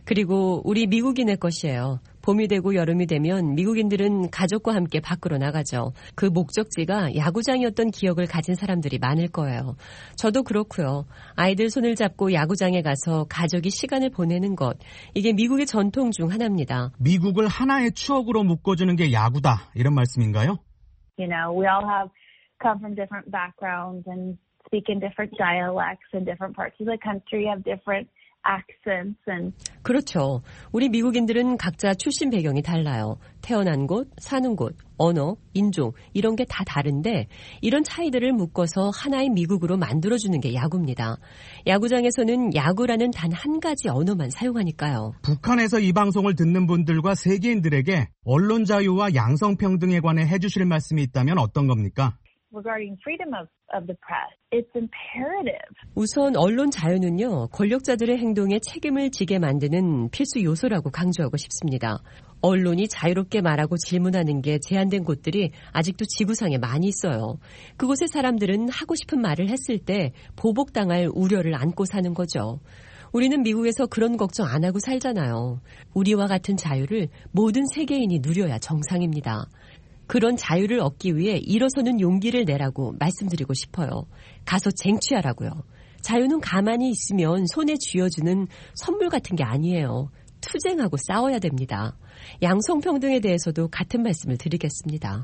[SPEAKER 11] 그리고 우리 미국인의 것이에요. 봄이 되고 여름이 되면 미국인들은 가족과 함께 밖으로 나가죠. 그 목적지가 야구장이었던 기억을 가진 사람들이 많을 거예요. 저도 그렇고요. 아이들 손을 잡고 야구장에 가서 가족이 시간을 보내는 것. 이게 미국의 전통 중 하나입니다.
[SPEAKER 9] 미국을 하나의 추억으로 묶어주는 게 야구다. 이런 말씀인가요?
[SPEAKER 10] We all have come from different backgrounds and speak in different dialects in different parts of the country, have different accents and
[SPEAKER 11] 그렇죠. 우리 미국인들은 각자 출신 배경이 달라요. 태어난 곳, 사는 곳, 언어, 인종 이런 게 다 다른데 이런 차이들을 묶어서 하나의 미국으로 만들어주는 게 야구입니다. 야구장에서는 야구라는 단 한 가지 언어만 사용하니까요.
[SPEAKER 9] 북한에서 이 방송을 듣는 분들과 세계인들에게 언론 자유와 양성평등에 관해 해주실 말씀이 있다면 어떤 겁니까?
[SPEAKER 10] Regarding freedom of the press, it's imperative.
[SPEAKER 11] 우선 언론 자유는요, 권력자들의 행동에 책임을 지게 만드는 필수 요소라고 강조하고 싶습니다. 언론이 자유롭게 말하고 질문하는 게 제한된 곳들이 아직도 지구상에 많이 있어요. 그곳의 사람들은 하고 싶은 말을 했을 때 보복당할 우려를 안고 사는 거죠. 우리는 미국에서 그런 걱정 안 하고 살잖아요. 우리와 같은 자유를 모든 세계인이 누려야 정상입니다. 그런 자유를 얻기 위해 일어서는 용기를 내라고 말씀드리고 싶어요. 가서 쟁취하라고요. 자유는 가만히 있으면 손에 쥐어주는 선물 같은 게 아니에요. 투쟁하고 싸워야 됩니다. 양성평등에 대해서도 같은 말씀을 드리겠습니다.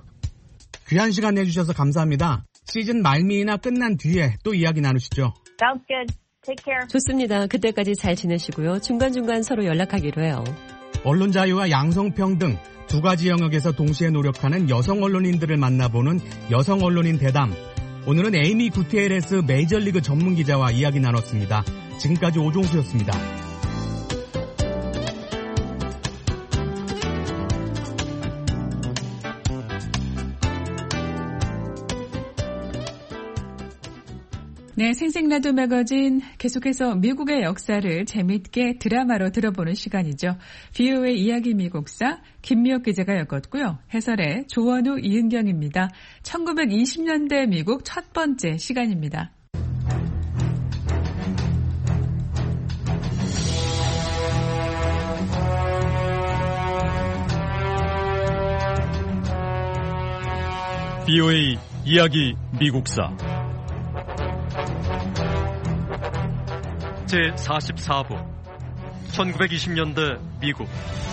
[SPEAKER 9] 귀한 시간 내주셔서 감사합니다. 시즌 말미이나 끝난 뒤에 또 이야기 나누시죠.
[SPEAKER 10] Sounds good. Take care.
[SPEAKER 11] 좋습니다. 그때까지 잘 지내시고요. 중간중간 서로 연락하기로 해요.
[SPEAKER 9] 언론 자유와 양성평등 두 가지 영역에서 동시에 노력하는 여성 언론인들을 만나보는 여성 언론인 대담. 오늘은 에이미 구티에레스 메이저리그 전문기자와 이야기 나눴습니다. 지금까지 오종수였습니다.
[SPEAKER 5] 네, 생생라디오 매거진 계속해서 미국의 역사를 재미있게 드라마로 들어보는 시간이죠. VOA 이야기 미국사 김미옥 기자가 엮었고요. 해설의 조원우 이은경입니다. 1920년대 미국 첫 번째 시간입니다.
[SPEAKER 4] VOA 이야기 미국사 제44부 1920년대 미국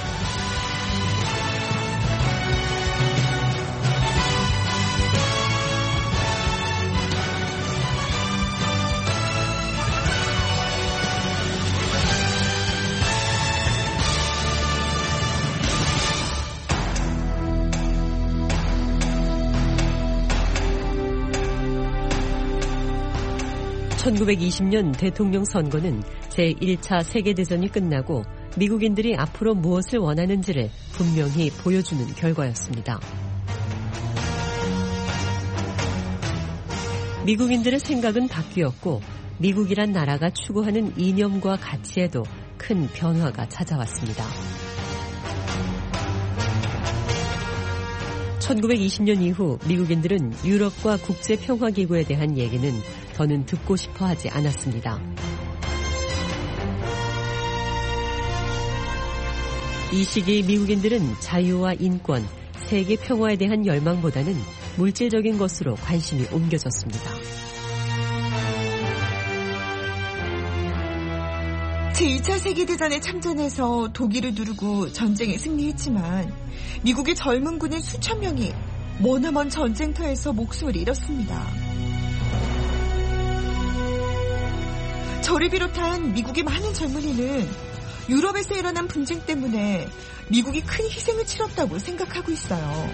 [SPEAKER 11] (1920년) 대통령 선거는 제1차 세계대전이 끝나고 미국인들이 앞으로 무엇을 원하는지를 분명히 보여주는 결과였습니다. 미국인들의 생각은 바뀌었고 미국이란 나라가 추구하는 이념과 가치에도 큰 변화가 찾아왔습니다. 1920년 이후 미국인들은 유럽과 국제평화기구에 대한 얘기는 더는 듣고 싶어 하지 않았습니다. 이 시기 미국인들은 자유와 인권, 세계 평화에 대한 열망보다는 물질적인 것으로 관심이 옮겨졌습니다.
[SPEAKER 12] 제2차 세계대전에 참전해서 독일을 누르고 전쟁에 승리했지만 미국의 젊은 군인 수천 명이 머나먼 전쟁터에서 목숨을 잃었습니다. 저를 비롯한 미국의 많은 젊은이는 유럽에서 일어난 분쟁 때문에 미국이 큰 희생을 치렀다고 생각하고 있어요.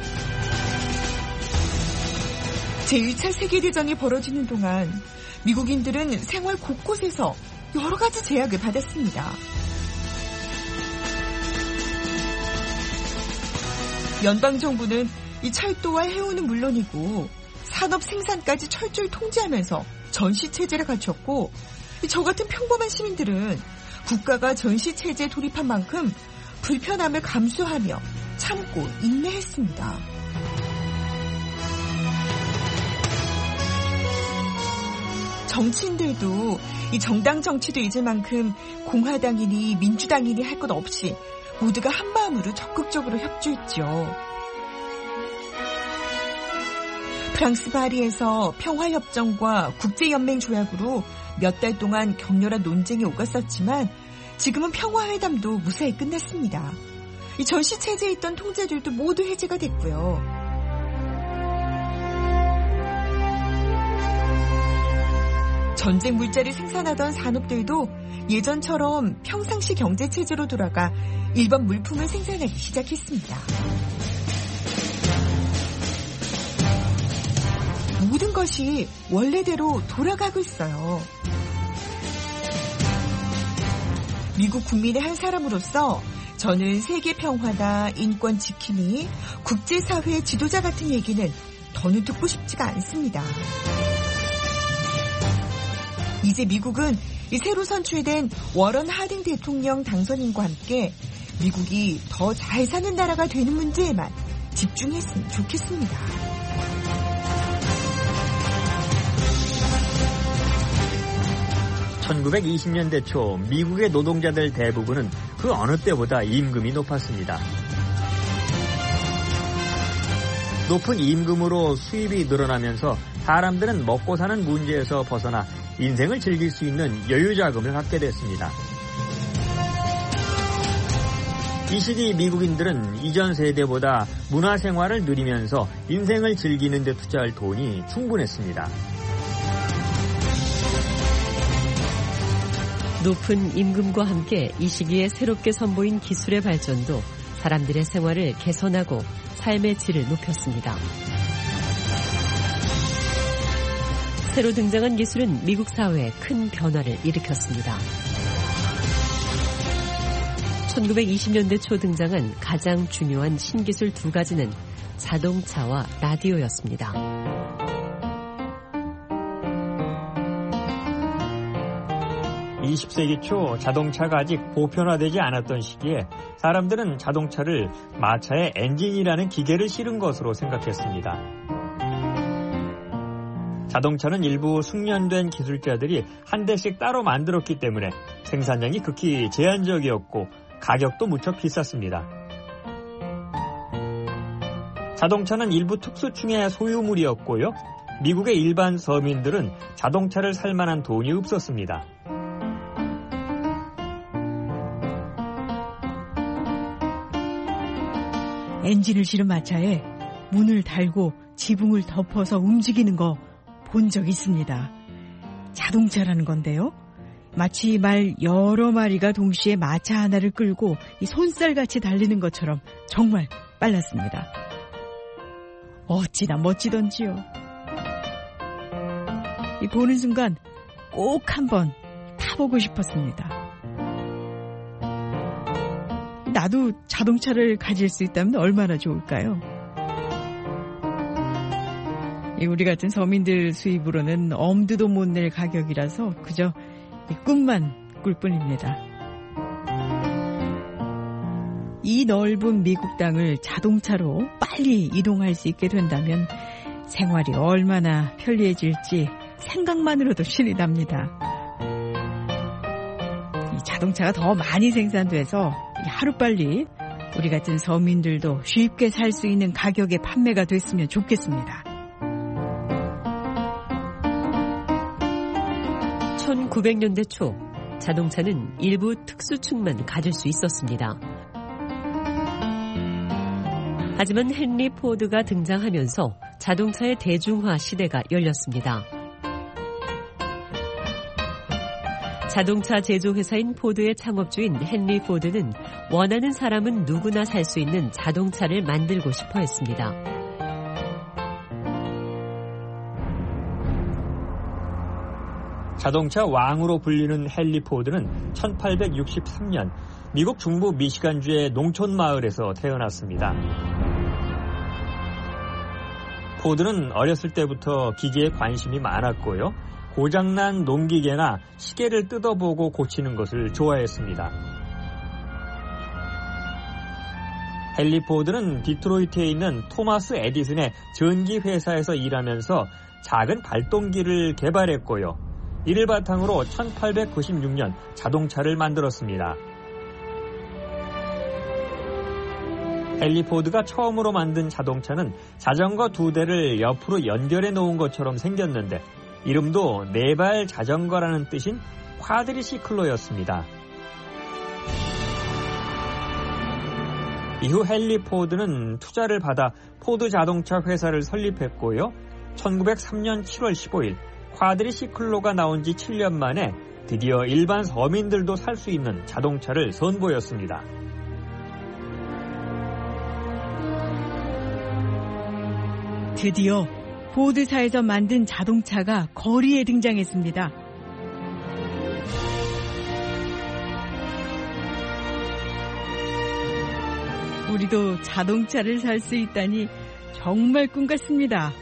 [SPEAKER 12] 제1차 세계대전이 벌어지는 동안 미국인들은 생활 곳곳에서 여러 가지 제약을 받았습니다. 연방정부는 이 철도와 해운은 물론이고 산업 생산까지 철저히 통제하면서 전시체제를 갖췄고 저 같은 평범한 시민들은 국가가 전시체제에 돌입한 만큼 불편함을 감수하며 참고 인내했습니다. 정치인들도 이 정당 정치도 잊을 만큼 공화당이니 민주당이니 할 것 없이 모두가 한마음으로 적극적으로 협조했죠. 프랑스 파리에서 평화협정과 국제연맹 조약으로 몇 달 동안 격렬한 논쟁이 오갔었지만 지금은 평화회담도 무사히 끝났습니다. 이 전시체제에 있던 통제들도 모두 해제가 됐고요. 전쟁 물자를 생산하던 산업들도 예전처럼 평상시 경제체제로 돌아가 일반 물품을 생산하기 시작했습니다. 모든 것이 원래대로 돌아가고 있어요. 미국 국민의 한 사람으로서 저는 세계 평화나 인권 지킴이, 국제사회의 지도자 같은 얘기는 더는 듣고 싶지가 않습니다. 이제 미국은 이 새로 선출된 워런 하딩 대통령 당선인과 함께 미국이 더 잘 사는 나라가 되는 문제에만 집중했으면 좋겠습니다.
[SPEAKER 13] (1920년대) 초 미국의 노동자들 대부분은 그 어느 때보다 임금이 높았습니다. 높은 임금으로 수입이 늘어나면서 사람들은 먹고 사는 문제에서 벗어나 인생을 즐길 수 있는 여유자금을 갖게 됐습니다. 이 시기 미국인들은 이전 세대보다 문화생활을 누리면서 인생을 즐기는 데 투자할 돈이 충분했습니다.
[SPEAKER 11] 높은 임금과 함께 이 시기에 새롭게 선보인 기술의 발전도 사람들의 생활을 개선하고 삶의 질을 높였습니다. 새로 등장한 기술은 미국 사회에 큰 변화를 일으켰습니다. 1920년대 초 등장한 가장 중요한 신기술 두 가지는 자동차와 라디오였습니다.
[SPEAKER 13] 20세기 초 자동차가 아직 보편화되지 않았던 시기에 사람들은 자동차를 마차의 엔진이라는 기계를 실은 것으로 생각했습니다. 자동차는 일부 숙련된 기술자들이 한 대씩 따로 만들었기 때문에 생산량이 극히 제한적이었고 가격도 무척 비쌌습니다. 자동차는 일부 특수층의 소유물이었고요. 미국의 일반 서민들은 자동차를 살 만한 돈이 없었습니다.
[SPEAKER 14] 엔진을 실은 마차에 문을 달고 지붕을 덮어서 움직이는 거 본 적 있습니다. 자동차라는 건데요. 마치 말 여러 마리가 동시에 마차 하나를 끌고 이 손살같이 달리는 것처럼 정말 빨랐습니다. 어찌나 멋지던지요. 이 보는 순간 꼭 한번 타보고 싶었습니다. 나도 자동차를 가질 수 있다면 얼마나 좋을까요? 우리 같은 서민들 수입으로는 엄두도 못 낼 가격이라서 그저 꿈만 꿀 뿐입니다. 이 넓은 미국 땅을 자동차로 빨리 이동할 수 있게 된다면 생활이 얼마나 편리해질지 생각만으로도 신이 납니다. 이 자동차가 더 많이 생산돼서 하루빨리 우리 같은 서민들도 쉽게 살 수 있는 가격에 판매가 됐으면 좋겠습니다.
[SPEAKER 11] 1900년대 초 자동차는 일부 특수층만 가질 수 있었습니다. 하지만 헨리 포드가 등장하면서 자동차의 대중화 시대가 열렸습니다. 자동차 제조회사인 포드의 창업주인 헨리 포드는 원하는 사람은 누구나 살 수 있는 자동차를 만들고 싶어 했습니다.
[SPEAKER 13] 자동차 왕으로 불리는 헨리 포드는 1863년 미국 중부 미시간주의 농촌 마을에서 태어났습니다. 포드는 어렸을 때부터 기계에 관심이 많았고요. 고장난 농기계나 시계를 뜯어보고 고치는 것을 좋아했습니다. 헨리 포드는 디트로이트에 있는 토마스 에디슨의 전기 회사에서 일하면서 작은 발동기를 개발했고요. 이를 바탕으로 1896년 자동차를 만들었습니다. 헨리 포드가 처음으로 만든 자동차는 자전거 2대를 옆으로 연결해 놓은 것처럼 생겼는데 이름도 네발 자전거라는 뜻인 쿼드리시클로였습니다. 이후 헨리 포드는 투자를 받아 포드 자동차 회사를 설립했고요. 1903년 7월 15일 쿼드리시클로가 나온 지 7년 만에 드디어 일반 서민들도 살 수 있는 자동차를 선보였습니다.
[SPEAKER 14] 드디어 포드사에서 만든 자동차가 거리에 등장했습니다. 우리도 자동차를 살 수 있다니 정말 꿈 같습니다.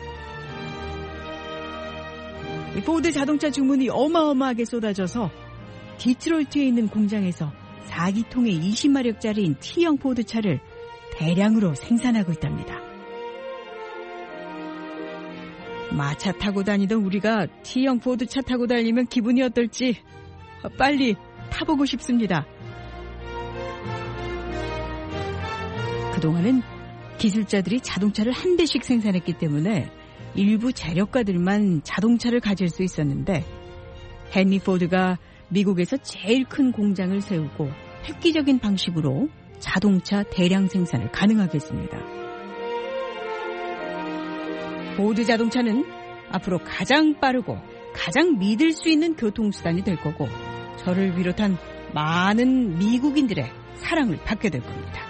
[SPEAKER 14] 포드 자동차 주문이 어마어마하게 쏟아져서 디트로이트에 있는 공장에서 4기통의 20마력짜리인 T형 포드차를 대량으로 생산하고 있답니다. 마차 타고 다니던 우리가 T형 포드차 타고 다니면 기분이 어떨지 빨리 타보고 싶습니다. 그동안은 기술자들이 자동차를 한 대씩 생산했기 때문에 일부 재력가들만 자동차를 가질 수 있었는데 헨리 포드가 미국에서 제일 큰 공장을 세우고 획기적인 방식으로 자동차 대량 생산을 가능하게 했습니다. 포드 자동차는 앞으로 가장 빠르고 가장 믿을 수 있는 교통수단이 될 거고 저를 비롯한 많은 미국인들의 사랑을 받게 될 겁니다.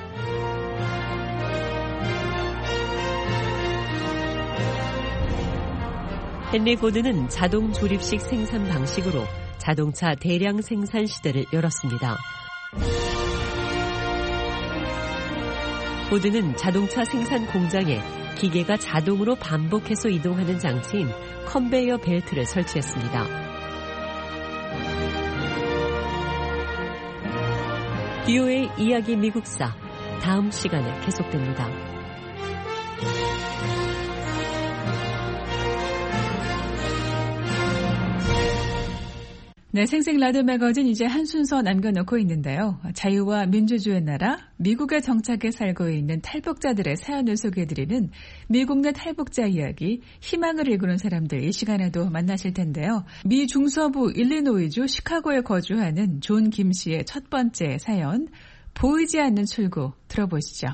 [SPEAKER 11] 헨리 포드는 자동 조립식 생산 방식으로 자동차 대량 생산 시대를 열었습니다. 포드는 자동차 생산 공장에 기계가 자동으로 반복해서 이동하는 장치인 컨베이어 벨트를 설치했습니다. VOA 이야기 미국사 다음 시간에 계속됩니다.
[SPEAKER 5] 네, 생생 라디오 매거진 이제 한 순서 남겨놓고 있는데요. 자유와 민주주의 나라, 미국에 정착해 살고 있는 탈북자들의 사연을 소개해드리는 미국 내 탈북자 이야기, 희망을 일구는 사람들 이 시간에도 만나실 텐데요. 미 중서부 일리노이주 시카고에 거주하는 존 김 씨의 첫 번째 사연, 보이지 않는 출구 들어보시죠.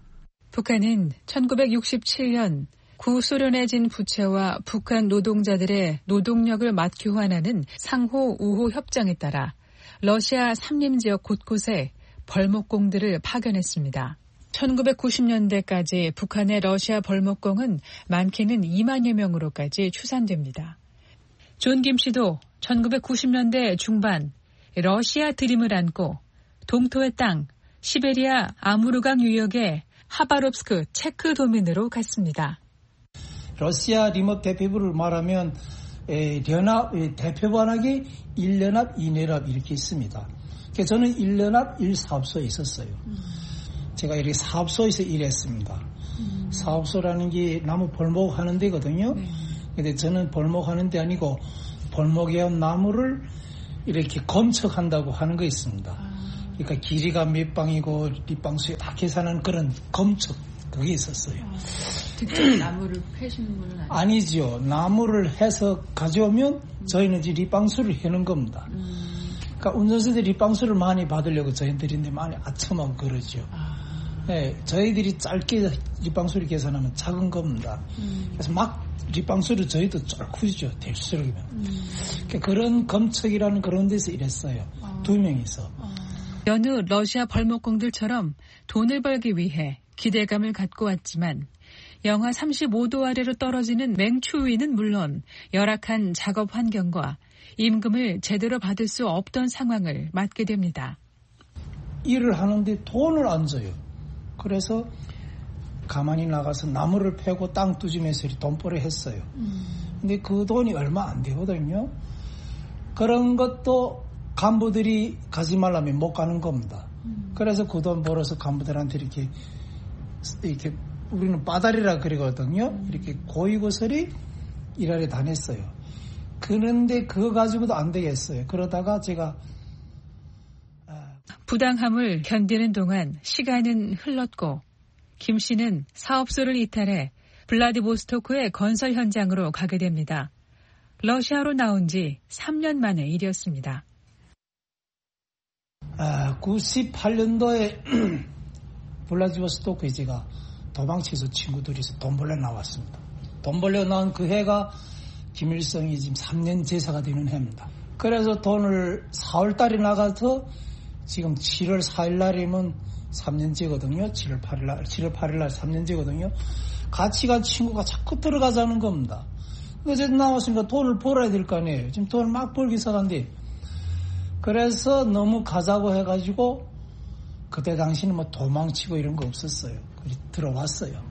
[SPEAKER 5] 북한은 1967년 구소련에 진 부채와 북한 노동자들의 노동력을 맞교환하는 상호 우호 협정에 따라 러시아 삼림지역 곳곳에 벌목공들을 파견했습니다. 1990년대까지 북한의 러시아 벌목공은 많게는 2만여 명으로까지 추산됩니다. 존 김 씨도 1990년대 중반 러시아 드림을 안고 동토의 땅 시베리아 아무르강 유역의 하바롭스크 체크 도민으로 갔습니다.
[SPEAKER 15] 러시아 리모트 대표부를 말하면 연합 대표반하기 1연합, 2연합 이렇게 있습니다. 그래서 저는 1연합 1사업소에 있었어요. 제가 이렇게 사업소에서 일했습니다. 사업소라는 게 나무 벌목하는 데거든요. 근데 저는 벌목하는 데 아니고 벌목에 온 나무를 이렇게 검척한다고 하는 거 있습니다. 그러니까 길이가 몇 방이고 립방수에 다 계산하는 그런 검척 그게 있었어요.
[SPEAKER 5] 직접 나무를 패시는 분은
[SPEAKER 15] 아니죠. 나무를 해서 가져오면 저희는 이제 립방수를 해는 겁니다. 그러니까 운전수들이 립방수를 많이 받으려고 저희들인데 많이 아첨하고 그러죠. 네, 저희들이 짧게 립방수를 계산하면 작은 겁니다. 그래서 막 립방수를 저희도 쫄크죠. 될수록이면. 그러니까 그런 검척이라는 그런 데서 일했어요. 2명이서.
[SPEAKER 5] 여느 러시아 벌목공들처럼 돈을 벌기 위해 기대감을 갖고 왔지만 영하 35도 아래로 떨어지는 맹추위는 물론 열악한 작업 환경과 임금을 제대로 받을 수 없던 상황을 맞게 됩니다.
[SPEAKER 15] 일을 하는데 돈을 안 줘요. 그래서 가만히 나가서 나무를 패고 땅 두지면서 돈벌이 했어요. 근데 그 돈이 얼마 안 되거든요. 그런 것도 간부들이 가지 말라면 못 가는 겁니다. 그래서 그 돈 벌어서 간부들한테 이렇게 우리는 빠다리라 그러거든요. 이렇게 고이고설이 일하러 다녔어요. 그런데 그거 가지고도 안 되겠어요. 그러다가 제가
[SPEAKER 5] 부당함을 견디는 동안 시간은 흘렀고 김 씨는 사업소를 이탈해 블라디보스토크의 건설 현장으로 가게 됩니다. 러시아로 나온 지 3년 만의 일이었습니다.
[SPEAKER 15] 98년도에 블라디보스토크에 제가 도망쳐서 친구들이서 돈 벌러 나왔습니다. 돈 벌러 나온 그 해가 김일성이 지금 3년 제사가 되는 해입니다. 그래서 돈을 4월 달에 나가서 지금 7월 4일 날이면 3년째거든요. 7월 8일 날 3년째거든요. 같이 간 친구가 자꾸 들어가자는 겁니다. 어쨌든 나왔으니까 돈을 벌어야 될 거 아니에요. 지금 돈을 막 벌기 시작한데 그래서 너무 가자고 해가지고 그때 당시는 뭐 도망치고 이런 거 없었어요. 들어왔어요.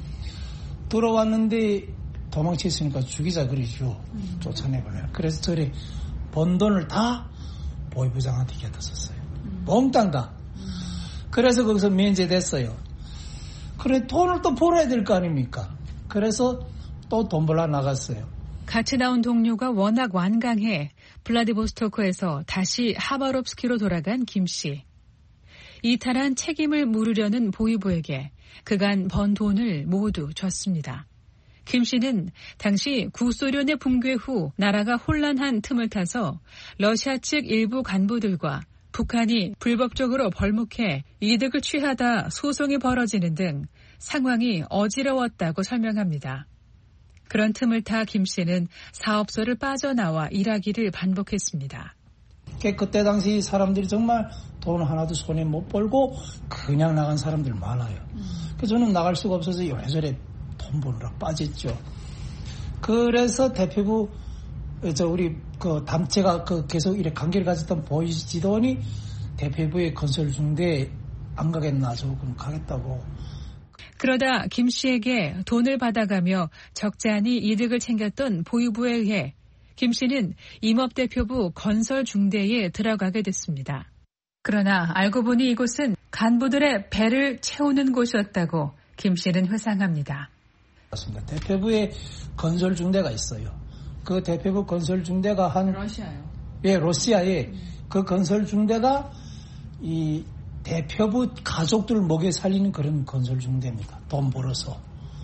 [SPEAKER 15] 들어왔는데 도망쳤으니까 죽이자 그러죠. 쫓아내버려요. 그래서 저리 번 돈을 다 보위부장한테 갖다 썼어요. 몽땅 다. 그래서 거기서 면제됐어요. 그래 돈을 또 벌어야 될 거 아닙니까? 그래서 또 돈 벌러 나갔어요.
[SPEAKER 5] 같이 나온 동료가 워낙 완강해 블라디보스토크에서 다시 하바롭스키로 돌아간 김 씨. 이탈한 책임을 물으려는 보위부에게 그간 번 돈을 모두 줬습니다. 김 씨는 당시 구소련의 붕괴 후 나라가 혼란한 틈을 타서 러시아 측 일부 간부들과 북한이 불법적으로 벌목해 이득을 취하다 소송이 벌어지는 등 상황이 어지러웠다고 설명합니다. 그런 틈을 타 김 씨는 사업소를 빠져나와 일하기를 반복했습니다.
[SPEAKER 15] 그때 당시 사람들이 정말 돈 하나도 손에 못 벌고 그냥 나간 사람들 많아요. 그래서 저는 나갈 수가 없어서 요래저래 돈 버느라 빠졌죠. 그래서 대표부 우리 그 단체가 계속 이렇게 관계를 가졌던 보이지더니 대표부의 건설 중대 안 가겠나 저 그럼 가겠다고.
[SPEAKER 5] 그러다 김 씨에게 돈을 받아가며 적지 않은 이득을 챙겼던 보위부에 의해 김 씨는 임업대표부 건설 중대에 들어가게 됐습니다. 그러나 알고 보니 이곳은 간부들의 배를 채우는 곳이었다고 김 씨는 회상합니다.
[SPEAKER 15] 맞습니다. 대표부에 건설 중대가 있어요. 그 대표부 건설 중대가
[SPEAKER 5] 러시아요.
[SPEAKER 15] 예, 러시아에 그 건설 중대가 이 대표부 가족들 먹여 살리는 그런 건설 중대입니다. 돈 벌어서.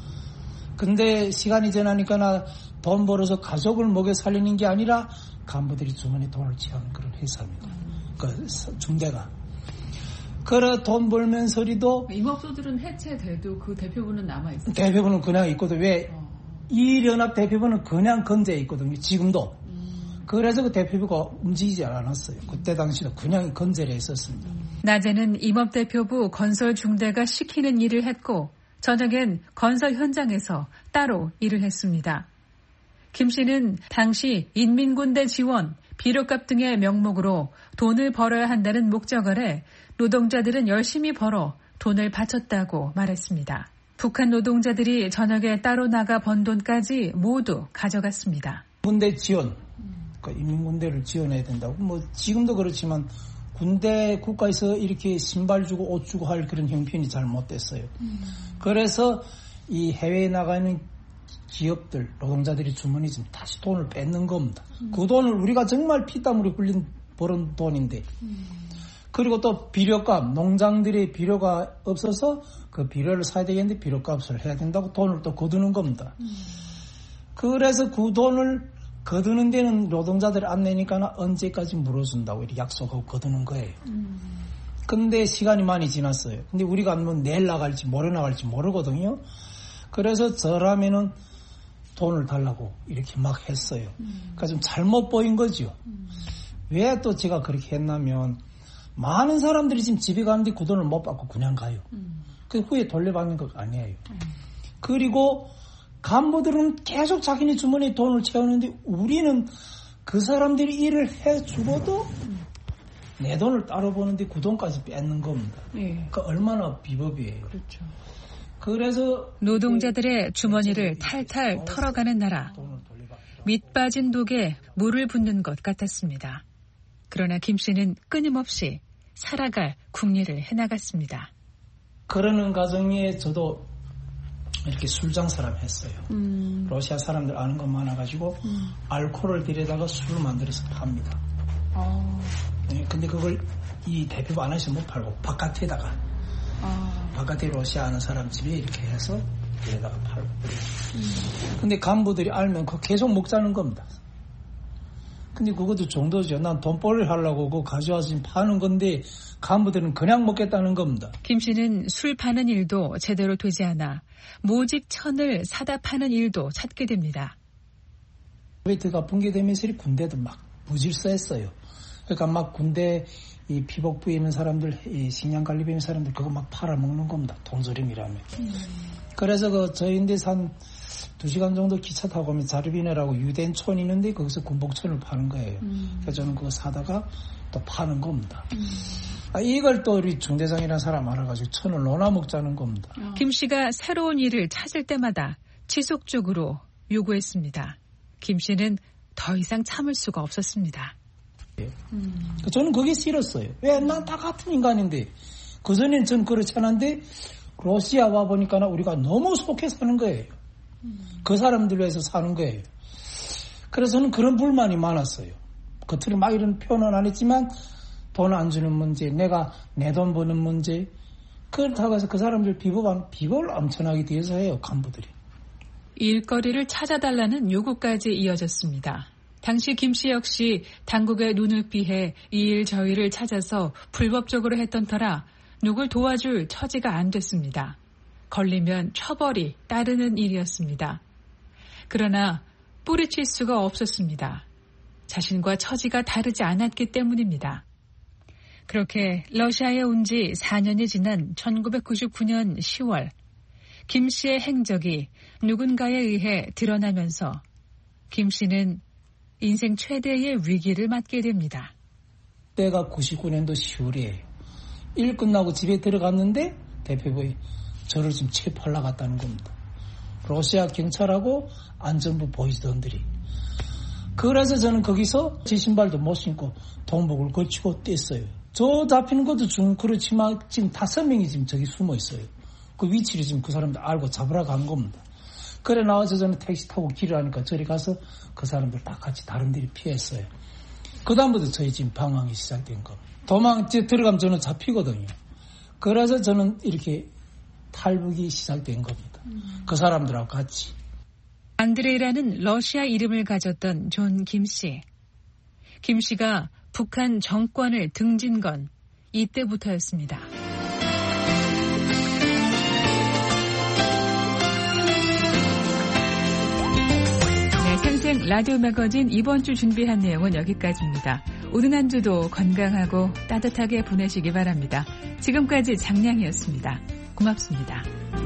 [SPEAKER 15] 근데 시간이 지나니까 돈 벌어서 가족을 먹여 살리는 게 아니라 간부들이 주머니 돈을 채우는 그런 회사입니다. 그 중대가. 그래 돈 벌면서리도
[SPEAKER 5] 임업소들은 해체돼도 그 대표부는 남아있어요.
[SPEAKER 15] 대표부는 그냥 있거든. 왜? 이일연합 대표부는 그냥 건재해 있거든요. 지금도. 그래서 그 대표부가 움직이지 않았어요. 그때 당시도 그냥 건재해 있었습니다.
[SPEAKER 5] 낮에는 임업대표부 건설 중대가 시키는 일을 했고 저녁엔 건설 현장에서 따로 일을 했습니다. 김 씨는 당시 인민군대 지원, 비료값 등의 명목으로 돈을 벌어야 한다는 목적 아래 노동자들은 열심히 벌어 돈을 바쳤다고 말했습니다. 북한 노동자들이 저녁에 따로 나가 번 돈까지 모두 가져갔습니다.
[SPEAKER 15] 군대 지원, 그러니까 인민군대를 지원해야 된다고. 뭐 지금도 그렇지만 군대 국가에서 이렇게 신발 주고 옷 주고 할 그런 형편이 잘 못 됐어요. 그래서 이 해외에 나가는 기업들, 노동자들이 주머니 좀 다시 돈을 뺏는 겁니다. 그 돈을 우리가 정말 피땀으로 흘린 벌은 돈인데. 그리고 또 비료값, 농장들의 비료가 없어서 그 비료를 사야 되겠는데 비료값을 해야 된다고 돈을 또 거두는 겁니다. 그래서 그 돈을 거두는 데는 노동자들이 안 내니까 언제까지 물어준다고 이렇게 약속하고 거두는 거예요. 근데 시간이 많이 지났어요. 근데 우리가 뭐 내일 나갈지 모레 나갈지 모르거든요. 그래서 저라면은 돈을 달라고 이렇게 막 했어요. 그러니까 좀 잘못 보인 거죠. 왜 또 제가 그렇게 했냐면 많은 사람들이 지금 집에 가는데 그 돈을 못 받고 그냥 가요. 그 후에 돌려받는 거 아니에요. 그리고 간부들은 계속 자기네 주머니에 돈을 채우는데 우리는 그 사람들이 일을 해주고도 내 돈을 따로 버는데 그 돈까지 뺏는 겁니다. 그러니까 얼마나 비법이에요.
[SPEAKER 5] 그렇죠.
[SPEAKER 15] 그래서
[SPEAKER 5] 노동자들의 주머니를 탈탈 털어가는 나라. 밑빠진 독에 물을 붓는 것 같았습니다. 그러나 김 씨는 끊임없이 살아갈 궁리를 해나갔습니다.
[SPEAKER 15] 그러는 과정에 저도 이렇게 술 장사를 했어요. 러시아 사람들 아는 것 많아가지고 알코올을 들여다가 술을 만들어서 팝니다. 네, 근데 그걸 이 대표부 안에서 못 팔고 바깥에다가 바깥에 러시아 아는 사람 집에 이렇게 해서 들여다가 팔고. 근데 간부들이 알면 그거 계속 먹자는 겁니다. 근데 그것도 정도죠. 난 돈벌이를 하려고 그거 가져와서 지금 파는 건데 간부들은 그냥 먹겠다는 겁니다.
[SPEAKER 5] 김 씨는 술 파는 일도 제대로 되지 않아 모직 천을 사다 파는 일도 찾게 됩니다.
[SPEAKER 15] 웨이트가 붕괴되면서 군대도 막 무질서했어요. 그러니까 막 군대 이 피복부에 있는 사람들, 이 식량관리부에 있는 사람들 그거 막 팔아먹는 겁니다. 돈조림이라며. 그래서 그 저희인데서 한 2시간 정도 기차 타고 가면 자르비네라고 유대인 촌이 있는데 거기서 군복천을 파는 거예요. 그래서 저는 그거 사다가 또 파는 겁니다. 이걸 또 우리 중대장이라는 사람 알아가지고 천을 넣어 먹자는 겁니다.
[SPEAKER 5] 김 씨가 새로운 일을 찾을 때마다 지속적으로 요구했습니다. 김 씨는 더 이상 참을 수가 없었습니다.
[SPEAKER 15] 저는 그게 싫었어요. 왜? 난 다 같은 인간인데. 그전에는 전 그렇지 않은데 러시아 와보니까 우리가 너무 속해 사는 거예요. 그 사람들 위해서 사는 거예요. 그래서 저는 그런 불만이 많았어요. 겉으로 막 이런 표현은 안 했지만 돈 안 주는 문제, 내가 내 돈 버는 문제, 그렇다고 해서 그 사람들 비법을 엄청나게 뒤에서 해요, 간부들이.
[SPEAKER 5] 일거리를 찾아달라는 요구까지 이어졌습니다. 당시 김 씨 역시 당국의 눈을 피해 이 일 저 일을 찾아서 불법적으로 했던 터라 누굴 도와줄 처지가 안 됐습니다. 걸리면 처벌이 따르는 일이었습니다. 그러나 뿌리칠 수가 없었습니다. 자신과 처지가 다르지 않았기 때문입니다. 그렇게 러시아에 온 지 4년이 지난 1999년 10월 김 씨의 행적이 누군가에 의해 드러나면서 김 씨는 인생 최대의 위기를 맞게 됩니다.
[SPEAKER 15] 때가 99년도 10월이에요. 일 끝나고 집에 들어갔는데 대표부에 저를 지금 체포하려고 갔다는 겁니다. 러시아 경찰하고 안전부 보이스던들이. 그래서 저는 거기서 제 신발도 못 신고 동복을 걸치고 뗐어요. 저 잡히는 것도 좀 그렇지만 지금 5명이 지금 저기 숨어 있어요. 그 위치를 지금 그 사람들 알고 잡으러 간 겁니다. 그래 나와서 저는 택시 타고 길을 하니까 저리 가서 그 사람들 다 같이 다른 데를 피했어요. 그 다음부터 저희 지금 방황이 시작된 겁니다. 도망 들어가면 저는 잡히거든요. 그래서 저는 이렇게 탈북이 시작된 겁니다. 그 사람들하고 같이.
[SPEAKER 5] 안드레이라는 러시아 이름을 가졌던 존 김씨. 김씨가 북한 정권을 등진 건 이때부터였습니다. 네, 생생 라디오 매거진 이번 주 준비한 내용은 여기까지입니다. 오늘 한 주도 건강하고 따뜻하게 보내시기 바랍니다. 지금까지 장량이었습니다. 고맙습니다.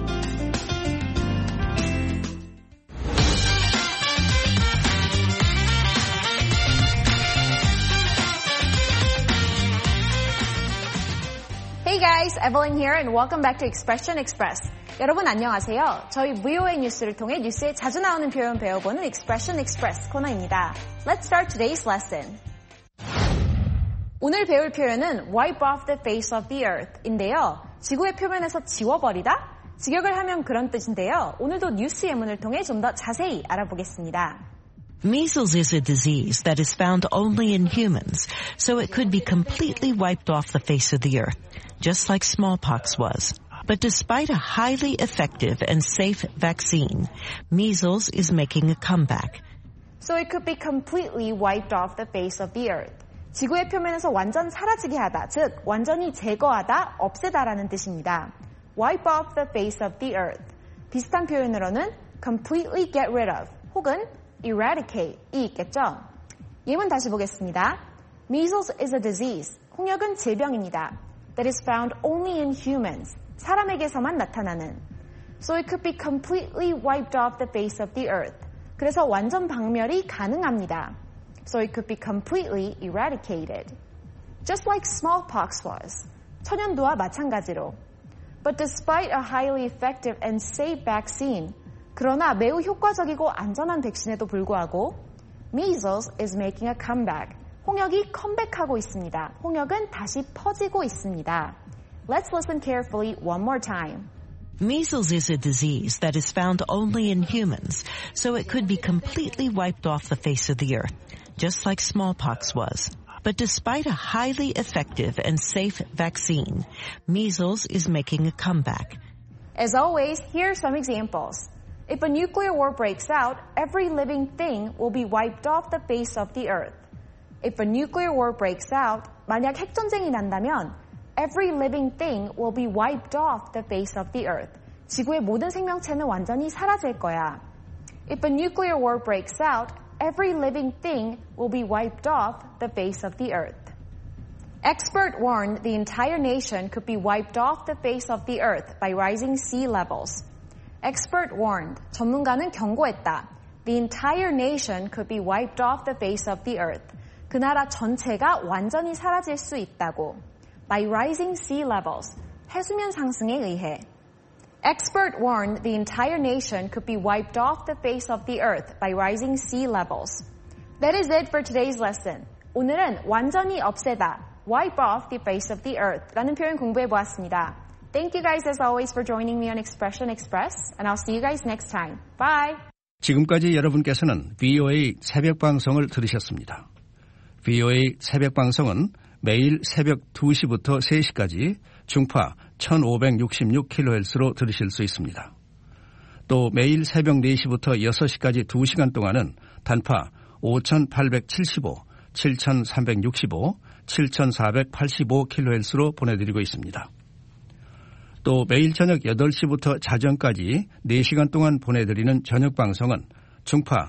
[SPEAKER 16] Hey guys, Evelyn here and welcome back to Expression Express. 여러분 안녕하세요. 저희 VOA 뉴스를 통해 뉴스에 자주 나오는 표현 배워보는 Expression Express 코너입니다. Let's start today's lesson. 오늘 배울 표현은 wipe off the face of the earth인데요. 지구의 표면에서 지워버리다? 직역을 하면 그런 뜻인데요. 오늘도 뉴스 예문을 통해 좀 더 자세히 알아보겠습니다.
[SPEAKER 17] Measles is a disease that is found only in humans, so it could be completely wiped off the face of the earth, just like smallpox was. But despite a highly effective and safe vaccine, measles is making a comeback.
[SPEAKER 16] So it could be completely wiped off the face of the earth. 지구의 표면에서 완전 사라지게 하다, 즉 완전히 제거하다, 없애다라는 뜻입니다. Wipe off the face of the earth. 비슷한 표현으로는 completely get rid of 혹은 eradicate이 있겠죠. 예문 다시 보겠습니다. Measles is a disease. 홍역은 질병입니다. That is found only in humans. 사람에게서만 나타나는. So it could be completely wiped off the face of the earth. 그래서 완전 박멸이 가능합니다. So it could be completely eradicated. Just like smallpox was. 천연두와 마찬가지로. But despite a highly effective and safe vaccine, 그러나 매우 효과적이고 안전한 백신에도 불구하고 measles is making a comeback. 홍역이 컴백하고 있습니다. 홍역은 다시 퍼지고 있습니다. Let's listen carefully one more time.
[SPEAKER 17] Measles is a disease that is found only in humans, so it could be completely wiped off the face of the earth, just like smallpox was. But despite a highly effective and safe vaccine, measles is making a comeback.
[SPEAKER 16] As always, here are some examples. If a nuclear war breaks out, every living thing will be wiped off the face of the earth. If a nuclear war breaks out, 만약 핵전쟁이 난다면 every living thing will be wiped off the face of the earth. 지구의 모든 생명체는 완전히 사라질 거야. If a nuclear war breaks out, every living thing will be wiped off the face of the earth. Expert warned the entire nation could be wiped off the face of the earth by rising sea levels. Expert warned, 전문가는 경고했다. The entire nation could be wiped off the face of the earth. 그 나라 전체가 완전히 사라질 수 있다고. By rising sea levels, 해수면 상승에 의해. Expert warned the entire nation could be wiped off the face of the earth by rising sea levels. That is it for today's lesson. 오늘은 완전히 없애다, wipe off the face of the earth 라는 표현 공부해 보았습니다. Thank you guys as always for joining me on Expression Express, and I'll see you guys next time. Bye!
[SPEAKER 3] 지금까지 여러분께서는 VOA 새벽 방송을 들으셨습니다. VOA 새벽 방송은 매일 새벽 2시부터 3시까지 중파 1566kHz로 들으실 수 있습니다. 또 매일 새벽 4시부터 6시까지 2시간 동안은 단파 5875, 7365, 7485kHz로 보내드리고 있습니다. 또 매일 저녁 8시부터 자정까지 4시간 동안 보내드리는 저녁 방송은 중파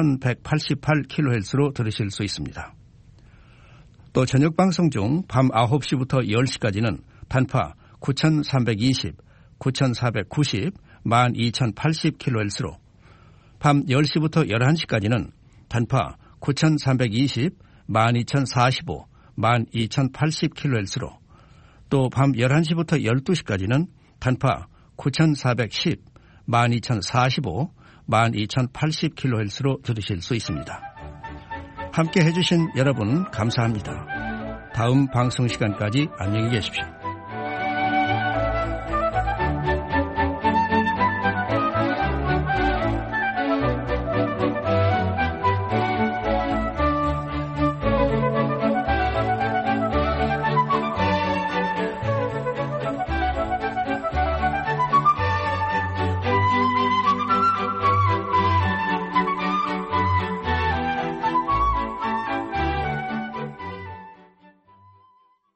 [SPEAKER 3] 1188kHz로 들으실 수 있습니다. 또 저녁 방송 중 밤 9시부터 10시까지는 단파 9320, 9490, 12080kHz로 밤 10시부터 11시까지는 단파 9320, 12045, 12080kHz로 또 밤 11시부터 12시까지는 단파 9410, 12045, 12080kHz로 들으실 수 있습니다. 함께 해주신 여러분 감사합니다. 다음 방송 시간까지 안녕히 계십시오.